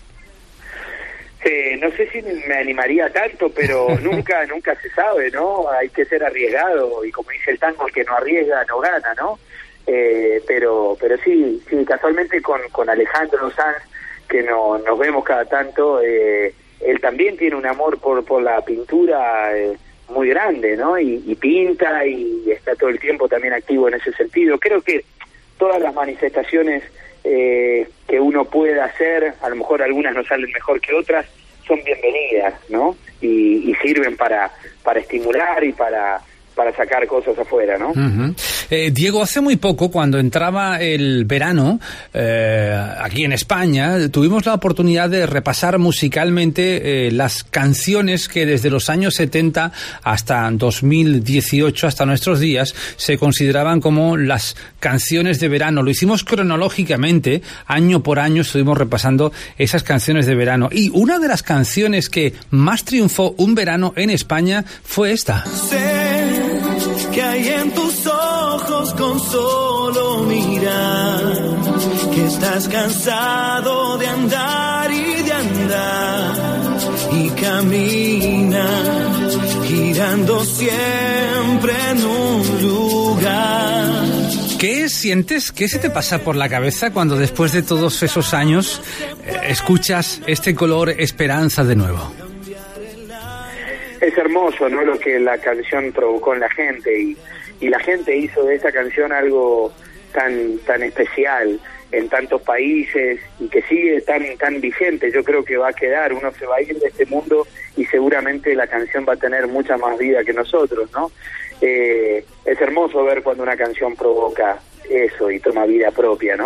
Eh, no sé si me animaría tanto, pero nunca nunca se sabe, ¿no? Hay que ser arriesgado, y como dice el tango, el que no arriesga no gana, ¿no? Eh, pero pero sí, sí, casualmente con, con Alejandro Sanz, que no, nos vemos cada tanto, eh, él también tiene un amor por por la pintura eh, muy grande, ¿no? Y, y pinta y está todo el tiempo también activo en ese sentido. Creo que todas las manifestaciones eh, que uno pueda hacer, a lo mejor algunas no salen mejor que otras, son bienvenidas, ¿no? Y, y sirven para para estimular y para para sacar cosas afuera, ¿no? Uh-huh. Eh, Diego, hace muy poco, cuando entraba el verano, eh, aquí en España, tuvimos la oportunidad de repasar musicalmente eh, las canciones que desde los años setenta hasta dos mil dieciocho, hasta nuestros días, se consideraban como las canciones de verano. Lo hicimos cronológicamente, año por año estuvimos repasando esas canciones de verano. Y una de las canciones que más triunfó un verano en España fue esta. Sé que hay en tus ojos con solo mirar, que estás cansado de andar y de andar, y camina girando siempre en un lugar. ¿Qué sientes? ¿Qué se te pasa por la cabeza cuando después de todos esos años eh, escuchas este color esperanza de nuevo? Es hermoso, ¿no? Lo que la canción provocó en la gente, y, y la gente hizo de esta canción algo tan tan especial en tantos países y que sigue tan tan vigente. Yo creo que va a quedar, uno se va a ir de este mundo y seguramente la canción va a tener mucha más vida que nosotros, ¿no? Eh, es hermoso ver cuando una canción provoca eso y toma vida propia, ¿no?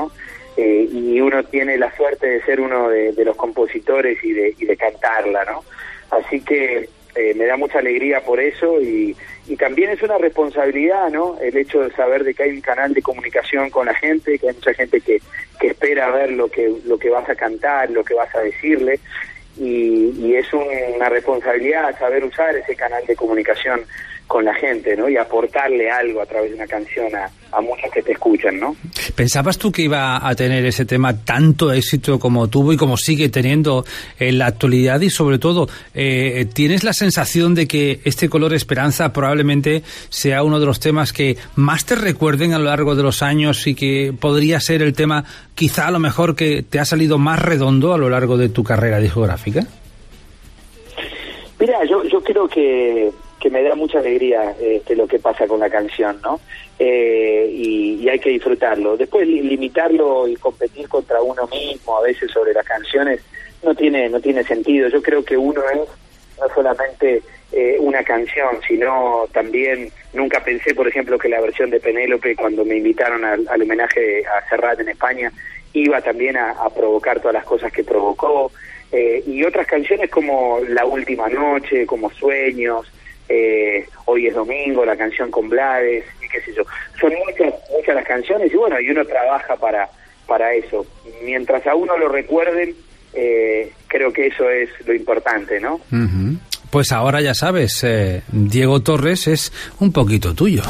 eh, y uno tiene la suerte de ser uno de, de los compositores y de, y de cantarla, ¿no? Así que eh, me da mucha alegría por eso y, y también es una responsabilidad, ¿no? El hecho de saber de que hay un canal de comunicación con la gente, que hay mucha gente que, que espera ver lo que, lo que vas a cantar, lo que vas a decirle. Y, y es un, una responsabilidad saber usar ese canal de comunicación con la gente, ¿no? Y aportarle algo a través de una canción a, a muchos que te escuchan, ¿no? ¿Pensabas tú que iba a tener ese tema tanto éxito como tuvo y como sigue teniendo en la actualidad? Y sobre todo, eh, ¿tienes la sensación de que este Color Esperanza probablemente sea uno de los temas que más te recuerden a lo largo de los años y que podría ser el tema quizá a lo mejor que te ha salido más redondo a lo largo de tu carrera discográfica? Mira, yo, yo creo que que me da mucha alegría este, lo que pasa con la canción, ¿no? Eh, y, y hay que disfrutarlo. Después li- limitarlo y competir contra uno mismo a veces sobre las canciones no tiene no tiene sentido. Yo creo que uno es no solamente eh, una canción, sino también, nunca pensé, por ejemplo, que la versión de Penélope, cuando me invitaron al, al homenaje a Serrat en España, iba también a, a provocar todas las cosas que provocó. Eh, y otras canciones como La Última Noche, como Sueños, Eh, Hoy es Domingo, la canción con Blades, y qué sé yo. Son muchas, muchas las canciones y bueno, y uno trabaja para, para eso. Mientras a uno lo recuerden, eh, creo que eso es lo importante, ¿no? Uh-huh. Pues ahora ya sabes, eh, Diego Torres es un poquito tuyo.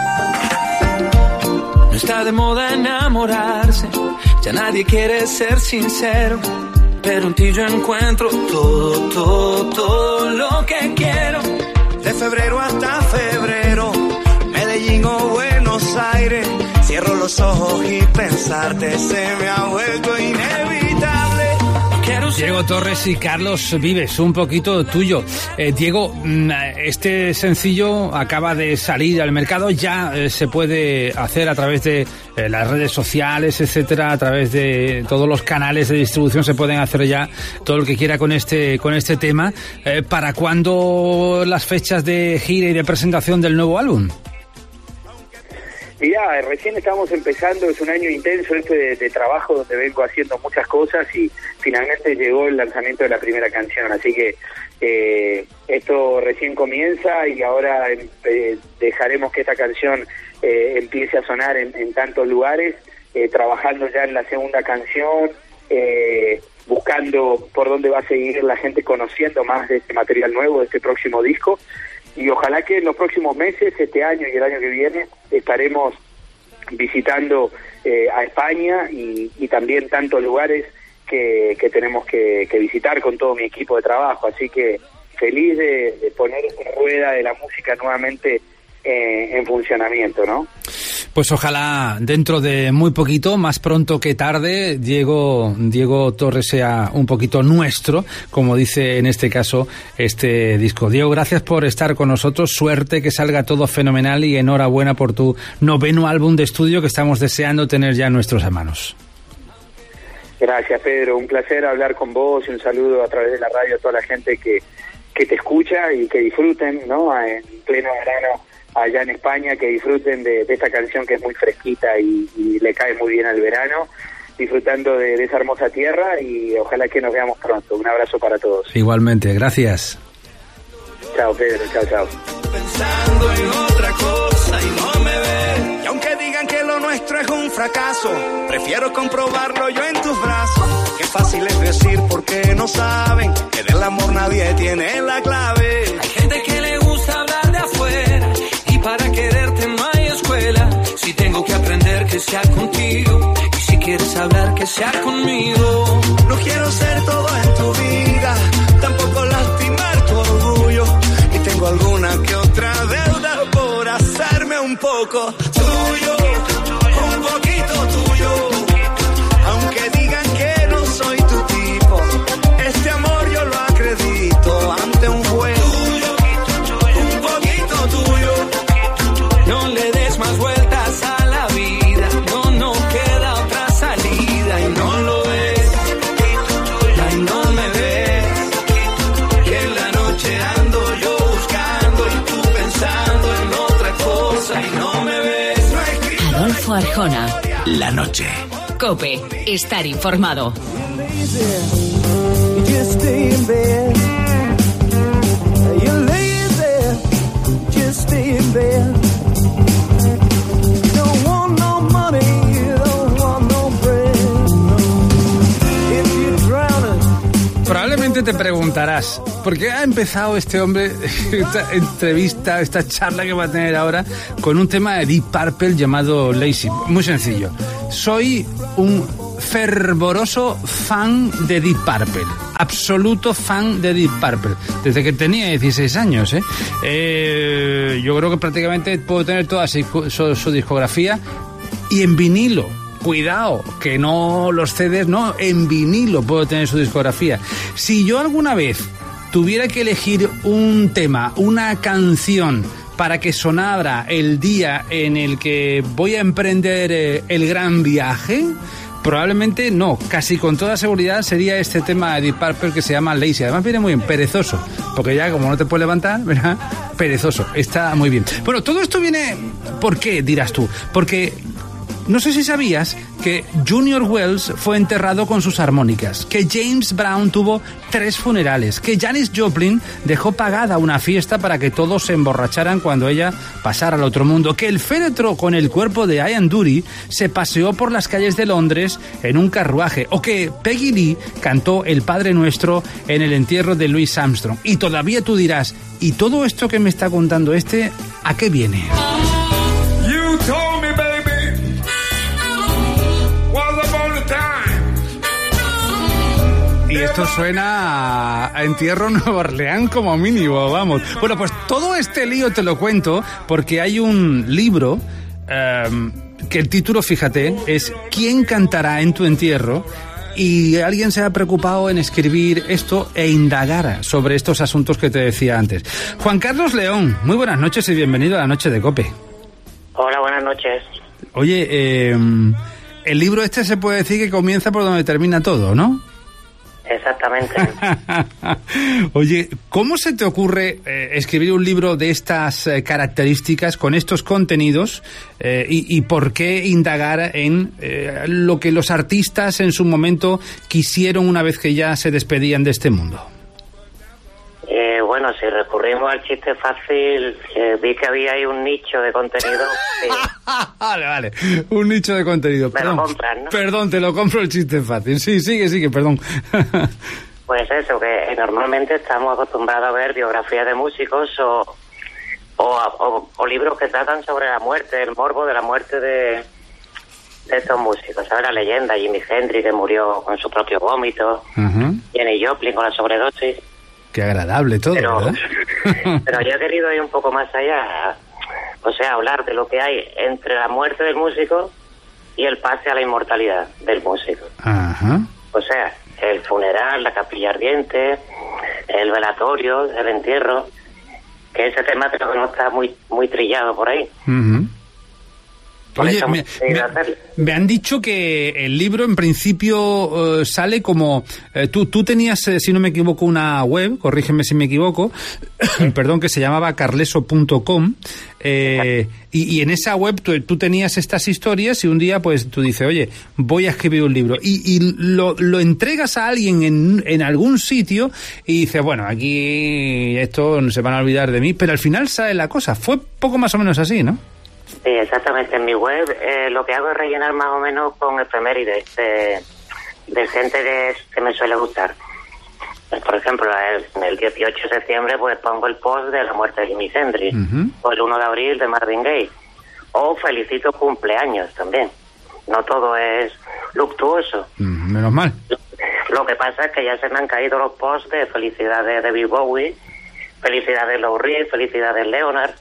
No está de moda enamorarse, ya nadie quiere ser sincero, pero en ti yo encuentro todo, todo, todo lo que quiero. De febrero hasta febrero, Medellín o Buenos Aires, cierro los ojos y pensarte se me ha vuelto inevitable. Diego Torres y Carlos Vives, un poquito tuyo. Eh, Diego, este sencillo acaba de salir al mercado, ya eh, se puede hacer a través de eh, las redes sociales, etcétera, a través de todos los canales de distribución se pueden hacer ya todo lo que quiera con este con este tema. Eh, ¿Para cuándo las fechas de gira y de presentación del nuevo álbum? Mirá, recién estamos empezando, es un año intenso este de, de trabajo donde vengo haciendo muchas cosas y finalmente llegó el lanzamiento de la primera canción, así que eh, esto recién comienza y ahora eh, dejaremos que esta canción eh, empiece a sonar en, en tantos lugares, eh, trabajando ya en la segunda canción, eh, buscando por dónde va a seguir la gente conociendo más de este material nuevo, de este próximo disco. Y ojalá que en los próximos meses, este año y el año que viene, estaremos visitando eh, a España y, y también tantos lugares que, que tenemos que, que visitar con todo mi equipo de trabajo. Así que feliz de, de poner esta rueda de la música nuevamente eh, en funcionamiento, ¿no? Pues ojalá dentro de muy poquito, más pronto que tarde, Diego Diego Torres sea un poquito nuestro, como dice en este caso este disco. Diego, gracias por estar con nosotros, suerte, que salga todo fenomenal y enhorabuena por tu noveno álbum de estudio que estamos deseando tener ya en nuestras manos. Gracias, Pedro, un placer hablar con vos y un saludo a través de la radio a toda la gente que, que te escucha y que disfruten, ¿no? En pleno verano allá en España, que disfruten de, de esta canción que es muy fresquita y, y le cae muy bien al verano, disfrutando de, de esa hermosa tierra y ojalá que nos veamos pronto. Un abrazo para todos. Igualmente, gracias. Chao, Pedro, chao, chao. Pensando en otra cosa y no me ve. Y aunque digan que lo nuestro es un fracaso, prefiero comprobarlo yo en tus brazos. Qué fácil es decir porque no saben que del amor nadie tiene la clave. Hay gente que le gusta hablar de afuera y para quererte no hay escuela. Si tengo que aprender que sea contigo y si quieres hablar que sea conmigo. No quiero ser todo en tu vida, tampoco lastimar tu orgullo. Y tengo alguna que otra deuda por hacerme un poco tuyo, un poquito tuyo. Aunque digan que no soy tu tipo, este amor yo lo acredito ante un juez. Un poquito tuyo. No le des más vueltas a la vida, no, no queda otra salida y no lo ves, y no me ves, que en la noche ando yo buscando y tú pensando en otra cosa y no me ves. Adolfo Arjona. La noche. COPE. Estar informado. Probablemente te preguntarás, ¿por qué ha empezado este hombre esta entrevista, esta charla que va a tener ahora con un tema de Deep Purple llamado Lazy? Muy sencillo. Soy un fervoroso fan de Deep Purple, absoluto fan de Deep Purple, desde que tenía dieciséis años, ¿eh? Eh, yo creo que prácticamente puedo tener toda su, su, su discografía y en vinilo. Cuidado, que no los C Ds, no, en vinilo puedo tener su discografía. Si yo alguna vez tuviera que elegir un tema, una canción para que sonara el día en el que voy a emprender eh, el gran viaje, probablemente no, casi con toda seguridad sería este tema de Deep Purple que se llama Lazy. Además viene muy bien, perezoso, porque ya como no te puedes levantar, ¿verdad? Perezoso, está muy bien. Bueno, todo esto viene, ¿por qué dirás tú? Porque no sé si sabías que Junior Wells fue enterrado con sus armónicas, que James Brown tuvo tres funerales, que Janis Joplin dejó pagada una fiesta para que todos se emborracharan cuando ella pasara al otro mundo, que el féretro con el cuerpo de Ian Dury se paseó por las calles de Londres en un carruaje, o que Peggy Lee cantó El Padre Nuestro en el entierro de Louis Armstrong. Y todavía tú dirás, ¿y todo esto que me está contando este, a qué viene? You told me, baby. Y esto suena a, a entierro Nueva Orleans como mínimo, vamos. Bueno, pues todo este lío te lo cuento porque hay un libro um, que el título, fíjate, es ¿Quién cantará en tu entierro? Y alguien se ha preocupado en escribir esto e indagar sobre estos asuntos que te decía antes. Juan Carlos León, muy buenas noches y bienvenido a la Noche de COPE. Hola, buenas noches. Oye, eh, el libro este se puede decir que comienza por donde termina todo, ¿no? Exactamente. Oye, ¿cómo se te ocurre eh, escribir un libro de estas eh, características, con estos contenidos, eh, y, y por qué indagar en eh, lo que los artistas en su momento quisieron una vez que ya se despedían de este mundo? Eh, bueno, si recurrimos al chiste fácil, eh, vi que había ahí un nicho de contenido. Sí. Vale, vale, un nicho de contenido. Me Perdón, lo compras, ¿no? Perdón, te lo compro el chiste fácil. Sí, sigue, sigue, perdón. Pues eso, que normalmente estamos acostumbrados a ver biografías de músicos o, o, o, o libros que tratan sobre la muerte, el morbo de la muerte de, de estos músicos. ¿Sabes? La leyenda, Jimi Hendrix, que murió con su propio vómito, uh-huh. Jenny Joplin con la sobredosis. Qué agradable todo, pero, ¿verdad? Pero yo he querido ir un poco más allá, o sea, hablar de lo que hay entre la muerte del músico y el pase a la inmortalidad del músico. Ajá. O sea, el funeral, la capilla ardiente, el velatorio, el entierro, que ese tema creo que no está muy muy trillado por ahí. Uh-huh. Oye, me, me, me han dicho que el libro en principio uh, sale como... Uh, tú, tú tenías, eh, si no me equivoco, una web, corrígeme si me equivoco, perdón, que se llamaba carleso punto com, eh, y, y en esa web tú, tú tenías estas historias y un día pues tú dices, oye, voy a escribir un libro, y, y lo, lo entregas a alguien en, en algún sitio y dices, bueno, aquí esto se van a olvidar de mí, pero al final sale la cosa. Fue poco más o menos así, ¿no? Sí, exactamente. En mi web eh, lo que hago es rellenar más o menos con efemérides de, de gente que, que me suele gustar. Pues, por ejemplo, el, el dieciocho de septiembre pues pongo el post de la muerte de Jimi Hendrix, uh-huh. o el uno de abril de Marvin Gaye, o felicito cumpleaños también. No todo es luctuoso. Mm, menos mal. Lo, lo que pasa es que ya se me han caído los posts de felicidades de David Bowie, felicidades Lou Reed, felicidades Leonard.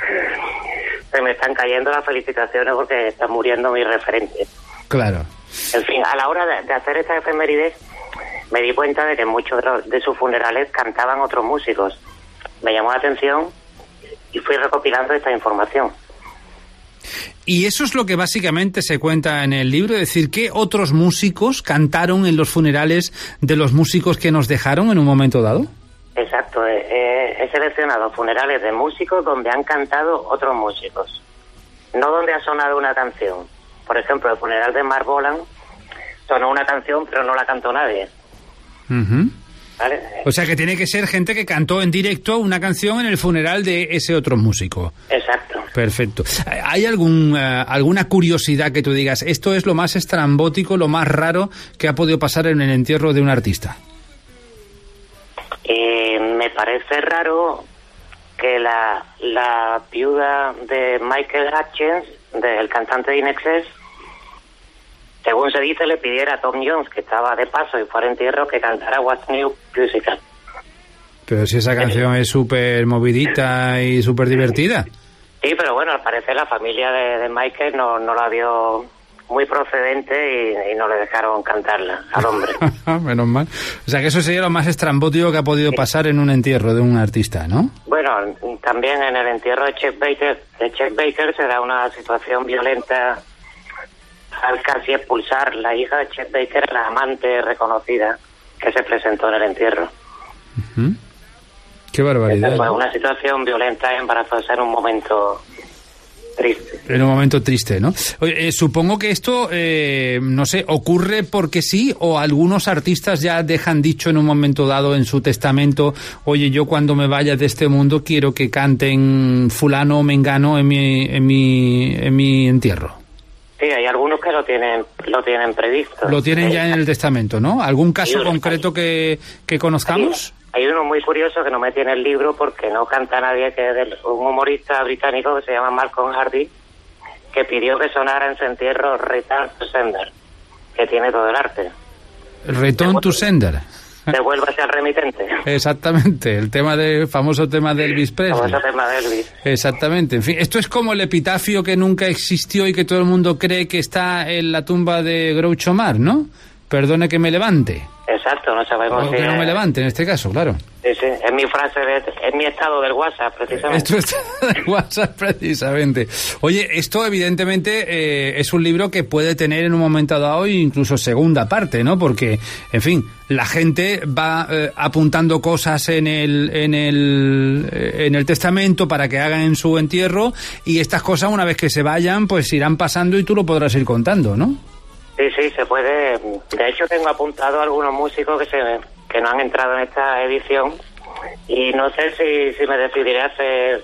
Se me están cayendo las felicitaciones porque están muriendo mis referentes. Claro. En fin, a la hora de, de hacer estas efemérides me di cuenta de que en muchos de, los, de sus funerales cantaban otros músicos. Me llamó la atención y fui recopilando esta información. Y eso es lo que básicamente se cuenta en el libro, es decir, ¿qué otros músicos cantaron en los funerales de los músicos que nos dejaron en un momento dado? Exacto, he, he seleccionado funerales de músicos donde han cantado otros músicos, no donde ha sonado una canción. Por ejemplo, el funeral de Mark Bolan sonó una canción, pero no la cantó nadie. Uh-huh. ¿Vale? O sea que tiene que ser gente que cantó en directo una canción en el funeral de ese otro músico. Exacto. Perfecto. ¿Hay algún, uh, alguna curiosidad que tú digas, esto es lo más estrambótico, lo más raro que ha podido pasar en el entierro de un artista? Eh, me parece raro que la, la viuda de Michael Hutchins, del cantante de In Excess, según se dice, le pidiera a Tom Jones, que estaba de paso y fuera entierro, que cantara What's New Musical. Pero si esa canción es súper movidita y súper divertida. Sí, pero bueno, al parecer la familia de, de Michael no, no la vio muy procedente y, y no le dejaron cantarla al hombre. Menos mal. O sea que eso sería lo más estrambótico que ha podido pasar en un entierro de un artista, ¿no? Bueno, también en el entierro de Chet Baker, de Chet Baker se da una situación violenta al casi expulsar la hija de Chet Baker, la amante reconocida que se presentó en el entierro. Uh-huh. Qué barbaridad. Fue una situación violenta y embarazosa en un momento triste. En un momento triste, ¿no? Oye, eh, supongo que esto, eh, no sé, ocurre porque sí, o algunos artistas ya dejan dicho en un momento dado en su testamento, oye, yo cuando me vaya de este mundo quiero que canten fulano o mengano en mi, en mi, en mi entierro. Sí, hay algunos que lo tienen lo tienen previsto. Lo tienen ya en el testamento, ¿no? ¿Algún caso concreto que, que conozcamos? Hay, hay uno muy curioso que no me tiene el libro porque no canta nadie, que es de un humorista británico que se llama Malcolm Hardy, que pidió que sonara en su entierro Return to Sender, que tiene todo el arte. Return to Sender. Devuélvase al remitente. Exactamente, el tema del famoso tema de Elvis Presley. El famoso tema de Elvis. Exactamente, en fin, esto es como el epitafio que nunca existió y que todo el mundo cree que está en la tumba de Groucho Marx, ¿no? Perdone que me levante. Exacto, no sabemos o si que no es... me levante, en este caso, claro. Sí, sí, es mi frase, de, es mi estado del WhatsApp, precisamente. Esto está del WhatsApp, precisamente. Oye, esto evidentemente eh, es un libro que puede tener en un momento dado incluso segunda parte, ¿no? Porque, en fin, la gente va eh, apuntando cosas en el, en el, eh, en el testamento para que hagan en su entierro, y estas cosas, una vez que se vayan, pues irán pasando y tú lo podrás ir contando, ¿no? Sí, sí, se puede. De hecho, tengo apuntado a algunos músicos que se que no han entrado en esta edición y no sé si, si me decidiré a hacer,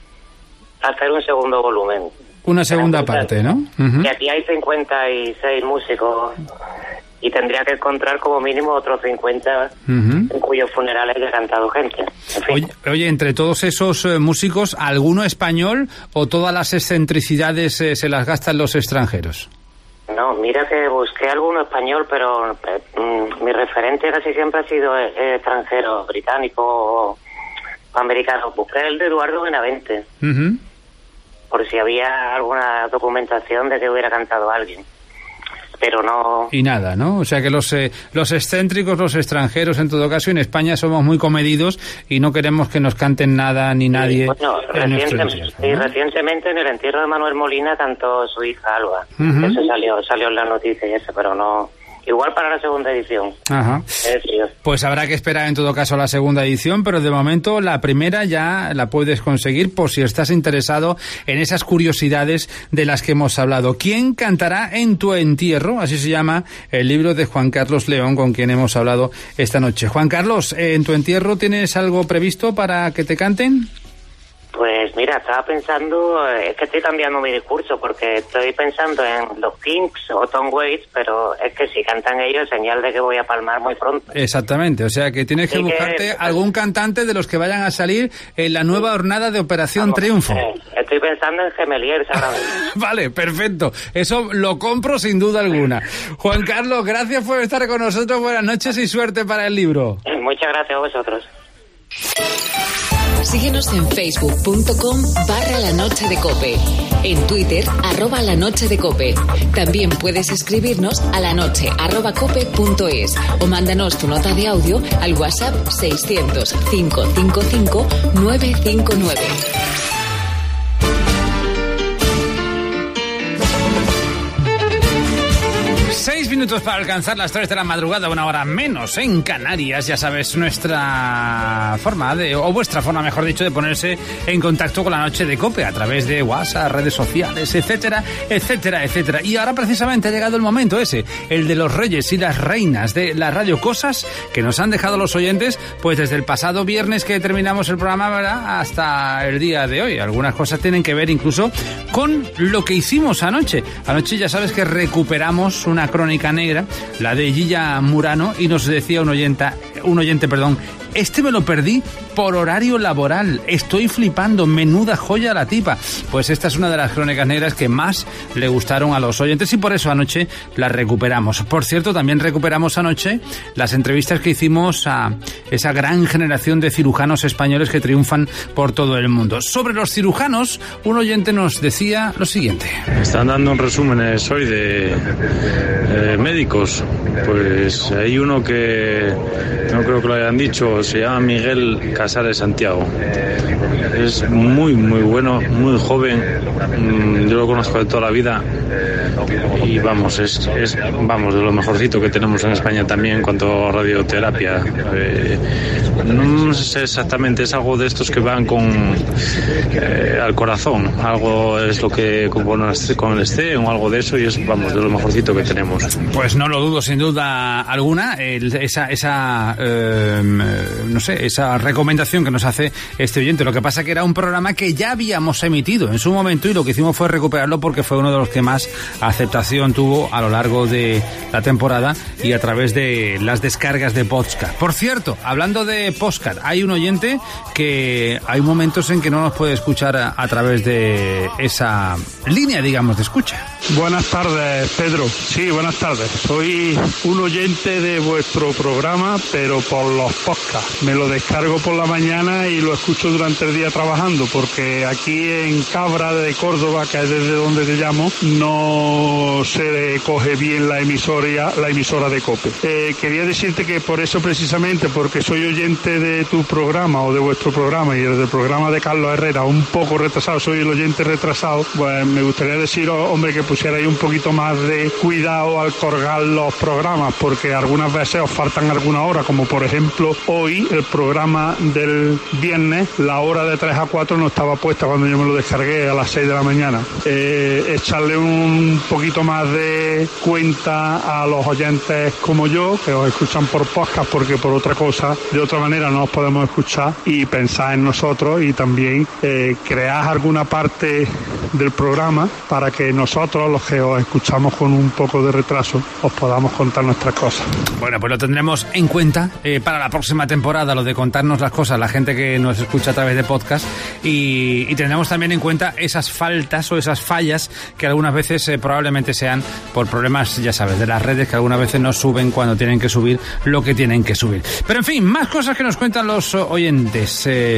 hacer un segundo volumen. Una segunda parte, ¿no? Uh-huh. Y aquí hay cincuenta y seis músicos y tendría que encontrar como mínimo otros cincuenta uh-huh. en cuyos funerales haya cantado gente. En fin. Oye, oye, entre todos esos eh, músicos, ¿alguno español o todas las excentricidades eh, se las gastan los extranjeros? No, mira que busqué alguno español, pero eh, mm, mi referente casi siempre ha sido eh, extranjero, británico o americano. Busqué el de Eduardo Benavente, uh-huh. por si había alguna documentación de que hubiera cantado alguien. Pero no... Y nada, ¿no? O sea que los eh, los excéntricos, los extranjeros, en todo caso, en España somos muy comedidos y no queremos que nos canten nada ni nadie. Sí, bueno, en recientemente, entierro, sí, ¿no? recientemente en el entierro de Manuel Molina cantó su hija Alba. Uh-huh. Eso salió salió en la noticia y eso, pero no... Igual para la segunda edición. Ajá. Es decir, pues habrá que esperar en todo caso la segunda edición, pero de momento la primera ya la puedes conseguir por si estás interesado en esas curiosidades de las que hemos hablado. ¿Quién cantará en tu entierro? Así se llama el libro de Juan Carlos León, con quien hemos hablado esta noche. Juan Carlos, ¿en tu entierro tienes algo previsto para que te canten? Pues mira, estaba pensando, es que estoy cambiando mi discurso porque estoy pensando en los Kinks o Tom Waits, pero es que si cantan ellos, señal de que voy a palmar muy pronto. Exactamente, o sea que tienes que Así buscarte que, algún cantante de los que vayan a salir en la nueva jornada de Operación vamos, Triunfo. Eh, estoy pensando en Gemeliers ahora mismo. Vale, perfecto, eso lo compro sin duda alguna. Juan Carlos, gracias por estar con nosotros, buenas noches y suerte para el libro. Muchas gracias a vosotros. Síguenos en facebook punto com barra la noche de Cope. En Twitter, arroba la noche de Cope. También puedes escribirnos a la noche arroba cope punto es o mándanos tu nota de audio al WhatsApp seiscientos, cinco cinco cinco, nueve cinco nueve. Seis minutos para alcanzar las tres de la madrugada, una hora menos en Canarias. Ya sabes, nuestra forma de, o vuestra forma, mejor dicho, de ponerse en contacto con la Noche de COPE a través de WhatsApp, redes sociales, etcétera, etcétera, etcétera. Y ahora precisamente ha llegado el momento ese, el de los reyes y las reinas de la radio, cosas que nos han dejado los oyentes, pues desde el pasado viernes que terminamos el programa, ¿verdad?, hasta el día de hoy. Algunas cosas tienen que ver incluso con lo que hicimos anoche. Anoche ya sabes que recuperamos una crónica negra, la de Gilla Murano, y nos decía un oyente, un oyente, perdón, este me lo perdí por horario laboral. Estoy flipando, menuda joya la tipa. Pues esta es una de las crónicas negras que más le gustaron a los oyentes y por eso anoche la recuperamos. Por cierto, también recuperamos anoche las entrevistas que hicimos a esa gran generación de cirujanos españoles que triunfan por todo el mundo. Sobre los cirujanos, un oyente nos decía lo siguiente. Están dando un resúmenes hoy de eh, médicos. Pues hay uno que no creo que lo hayan dicho, se llama Miguel Casares Santiago. Es muy, muy bueno, muy joven. Yo lo conozco de toda la vida. Y vamos, es, es vamos de lo mejorcito que tenemos en España también en cuanto a radioterapia. Eh, no sé exactamente, es algo de estos que van con eh, al corazón. Algo es lo que con, con el esté o algo de eso y es, vamos, de lo mejorcito que tenemos. Pues no lo dudo sin duda alguna. El, esa, esa eh, no sé, esa recomendación que nos hace este oyente. Lo que pasa que era un programa que ya habíamos emitido en su momento y lo que hicimos fue recuperarlo porque fue uno de los que más aceptación tuvo a lo largo de la temporada y a través de las descargas de podcast. Por cierto, hablando de podcast, hay un oyente que hay momentos en que no nos puede escuchar a, a través de esa línea, digamos, de escucha. Buenas tardes, Pedro. Sí, buenas tardes. Soy un oyente de vuestro programa, pero por los podcasts. Me lo descargo por la mañana y lo escucho durante el día trabajando, porque aquí en Cabra de Córdoba, que es desde donde te llamo, no se coge bien la emisora, la emisora de COPE. Eh, quería decirte que por eso precisamente, porque soy oyente de tu programa o de vuestro programa y desde el programa de Carlos Herrera, un poco retrasado, soy el oyente retrasado, pues me gustaría decir, hombre, que pusierais un poquito más de cuidado al colgar los programas, porque algunas veces os faltan alguna hora, como por ejemplo hoy el programa del viernes, la hora de tres a cuatro no estaba puesta cuando yo me lo descargué a las seis de la mañana. Eh, echarle un poquito más de cuenta a los oyentes como yo, que os escuchan por podcast, porque por otra cosa, de otra manera no os podemos escuchar, y pensar en nosotros y también eh, crear alguna parte del programa para que nosotros, los que os escuchamos con un poco de retraso, os podamos contar nuestras cosas. Bueno, pues lo tendremos en cuenta eh, para la próxima temporada, lo de contarnos las cosas, la gente que nos escucha a través de podcast, y, y tendremos también en cuenta esas faltas o esas fallas que algunas veces eh, probablemente sean por problemas, ya sabes, de las redes, que algunas veces no suben cuando tienen que subir lo que tienen que subir. Pero en fin, más cosas que nos cuentan los oyentes. Eh,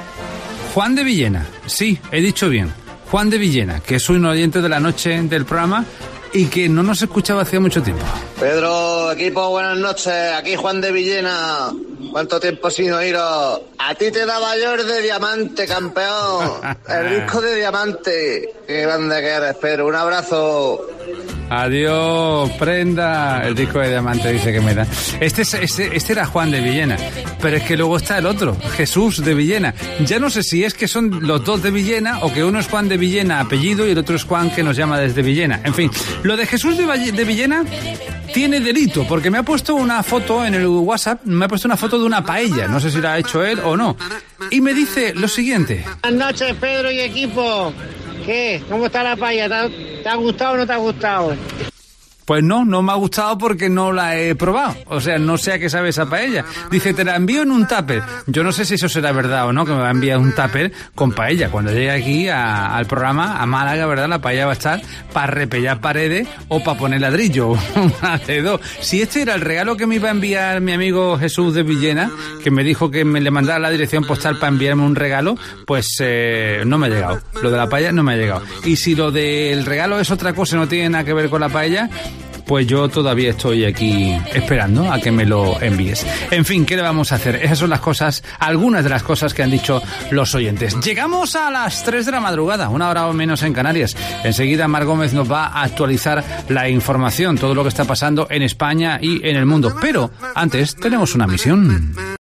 Juan de Villena, sí, he dicho bien, Juan de Villena, que es un oyente de la noche del programa y que no nos escuchaba hacía mucho tiempo. Pedro, equipo, buenas noches. Aquí Juan de Villena. ¿Cuánto tiempo sin oíros? A ti te daba yo el de diamante, campeón. El disco de diamante. Qué grande que eres, Pedro. Un abrazo. Adiós, prenda. El disco de diamante dice que me da. Este, es, este, este era Juan de Villena, pero es que luego está el otro, Jesús de Villena. Ya no sé si es que son los dos de Villena o que uno es Juan de Villena apellido y el otro es Juan que nos llama desde Villena. En fin, lo de Jesús de, Valle, de Villena tiene delito, porque me ha puesto una foto en el WhatsApp, me ha puesto una foto de una paella, no sé si la ha hecho él o no, y me dice lo siguiente. Buenas noches, Pedro y equipo. ¿Qué? ¿Cómo está la paella? ¿Te ha, te ha gustado o no te ha gustado? Pues no, no me ha gustado porque no la he probado. O sea, no sé a qué sabe esa paella. Dice, te la envío en un tupper. Yo no sé si eso será verdad o no, que me va a enviar un tupper con paella. Cuando llegue aquí a, al programa, a Málaga, ¿verdad? La paella va a estar para repellar paredes o para poner ladrillo. Una de dos. Si este era el regalo que me iba a enviar mi amigo Jesús de Villena, que me dijo que me le mandara la dirección postal para enviarme un regalo, pues eh, no me ha llegado. Lo de la paella no me ha llegado. Y si lo del regalo es otra cosa y no tiene nada que ver con la paella, pues yo todavía estoy aquí esperando a que me lo envíes. En fin, ¿qué le vamos a hacer? Esas son las cosas, algunas de las cosas que han dicho los oyentes. Llegamos a las tres de la madrugada, una hora o menos en Canarias. Enseguida Mar Gómez nos va a actualizar la información, todo lo que está pasando en España y en el mundo. Pero antes tenemos una misión.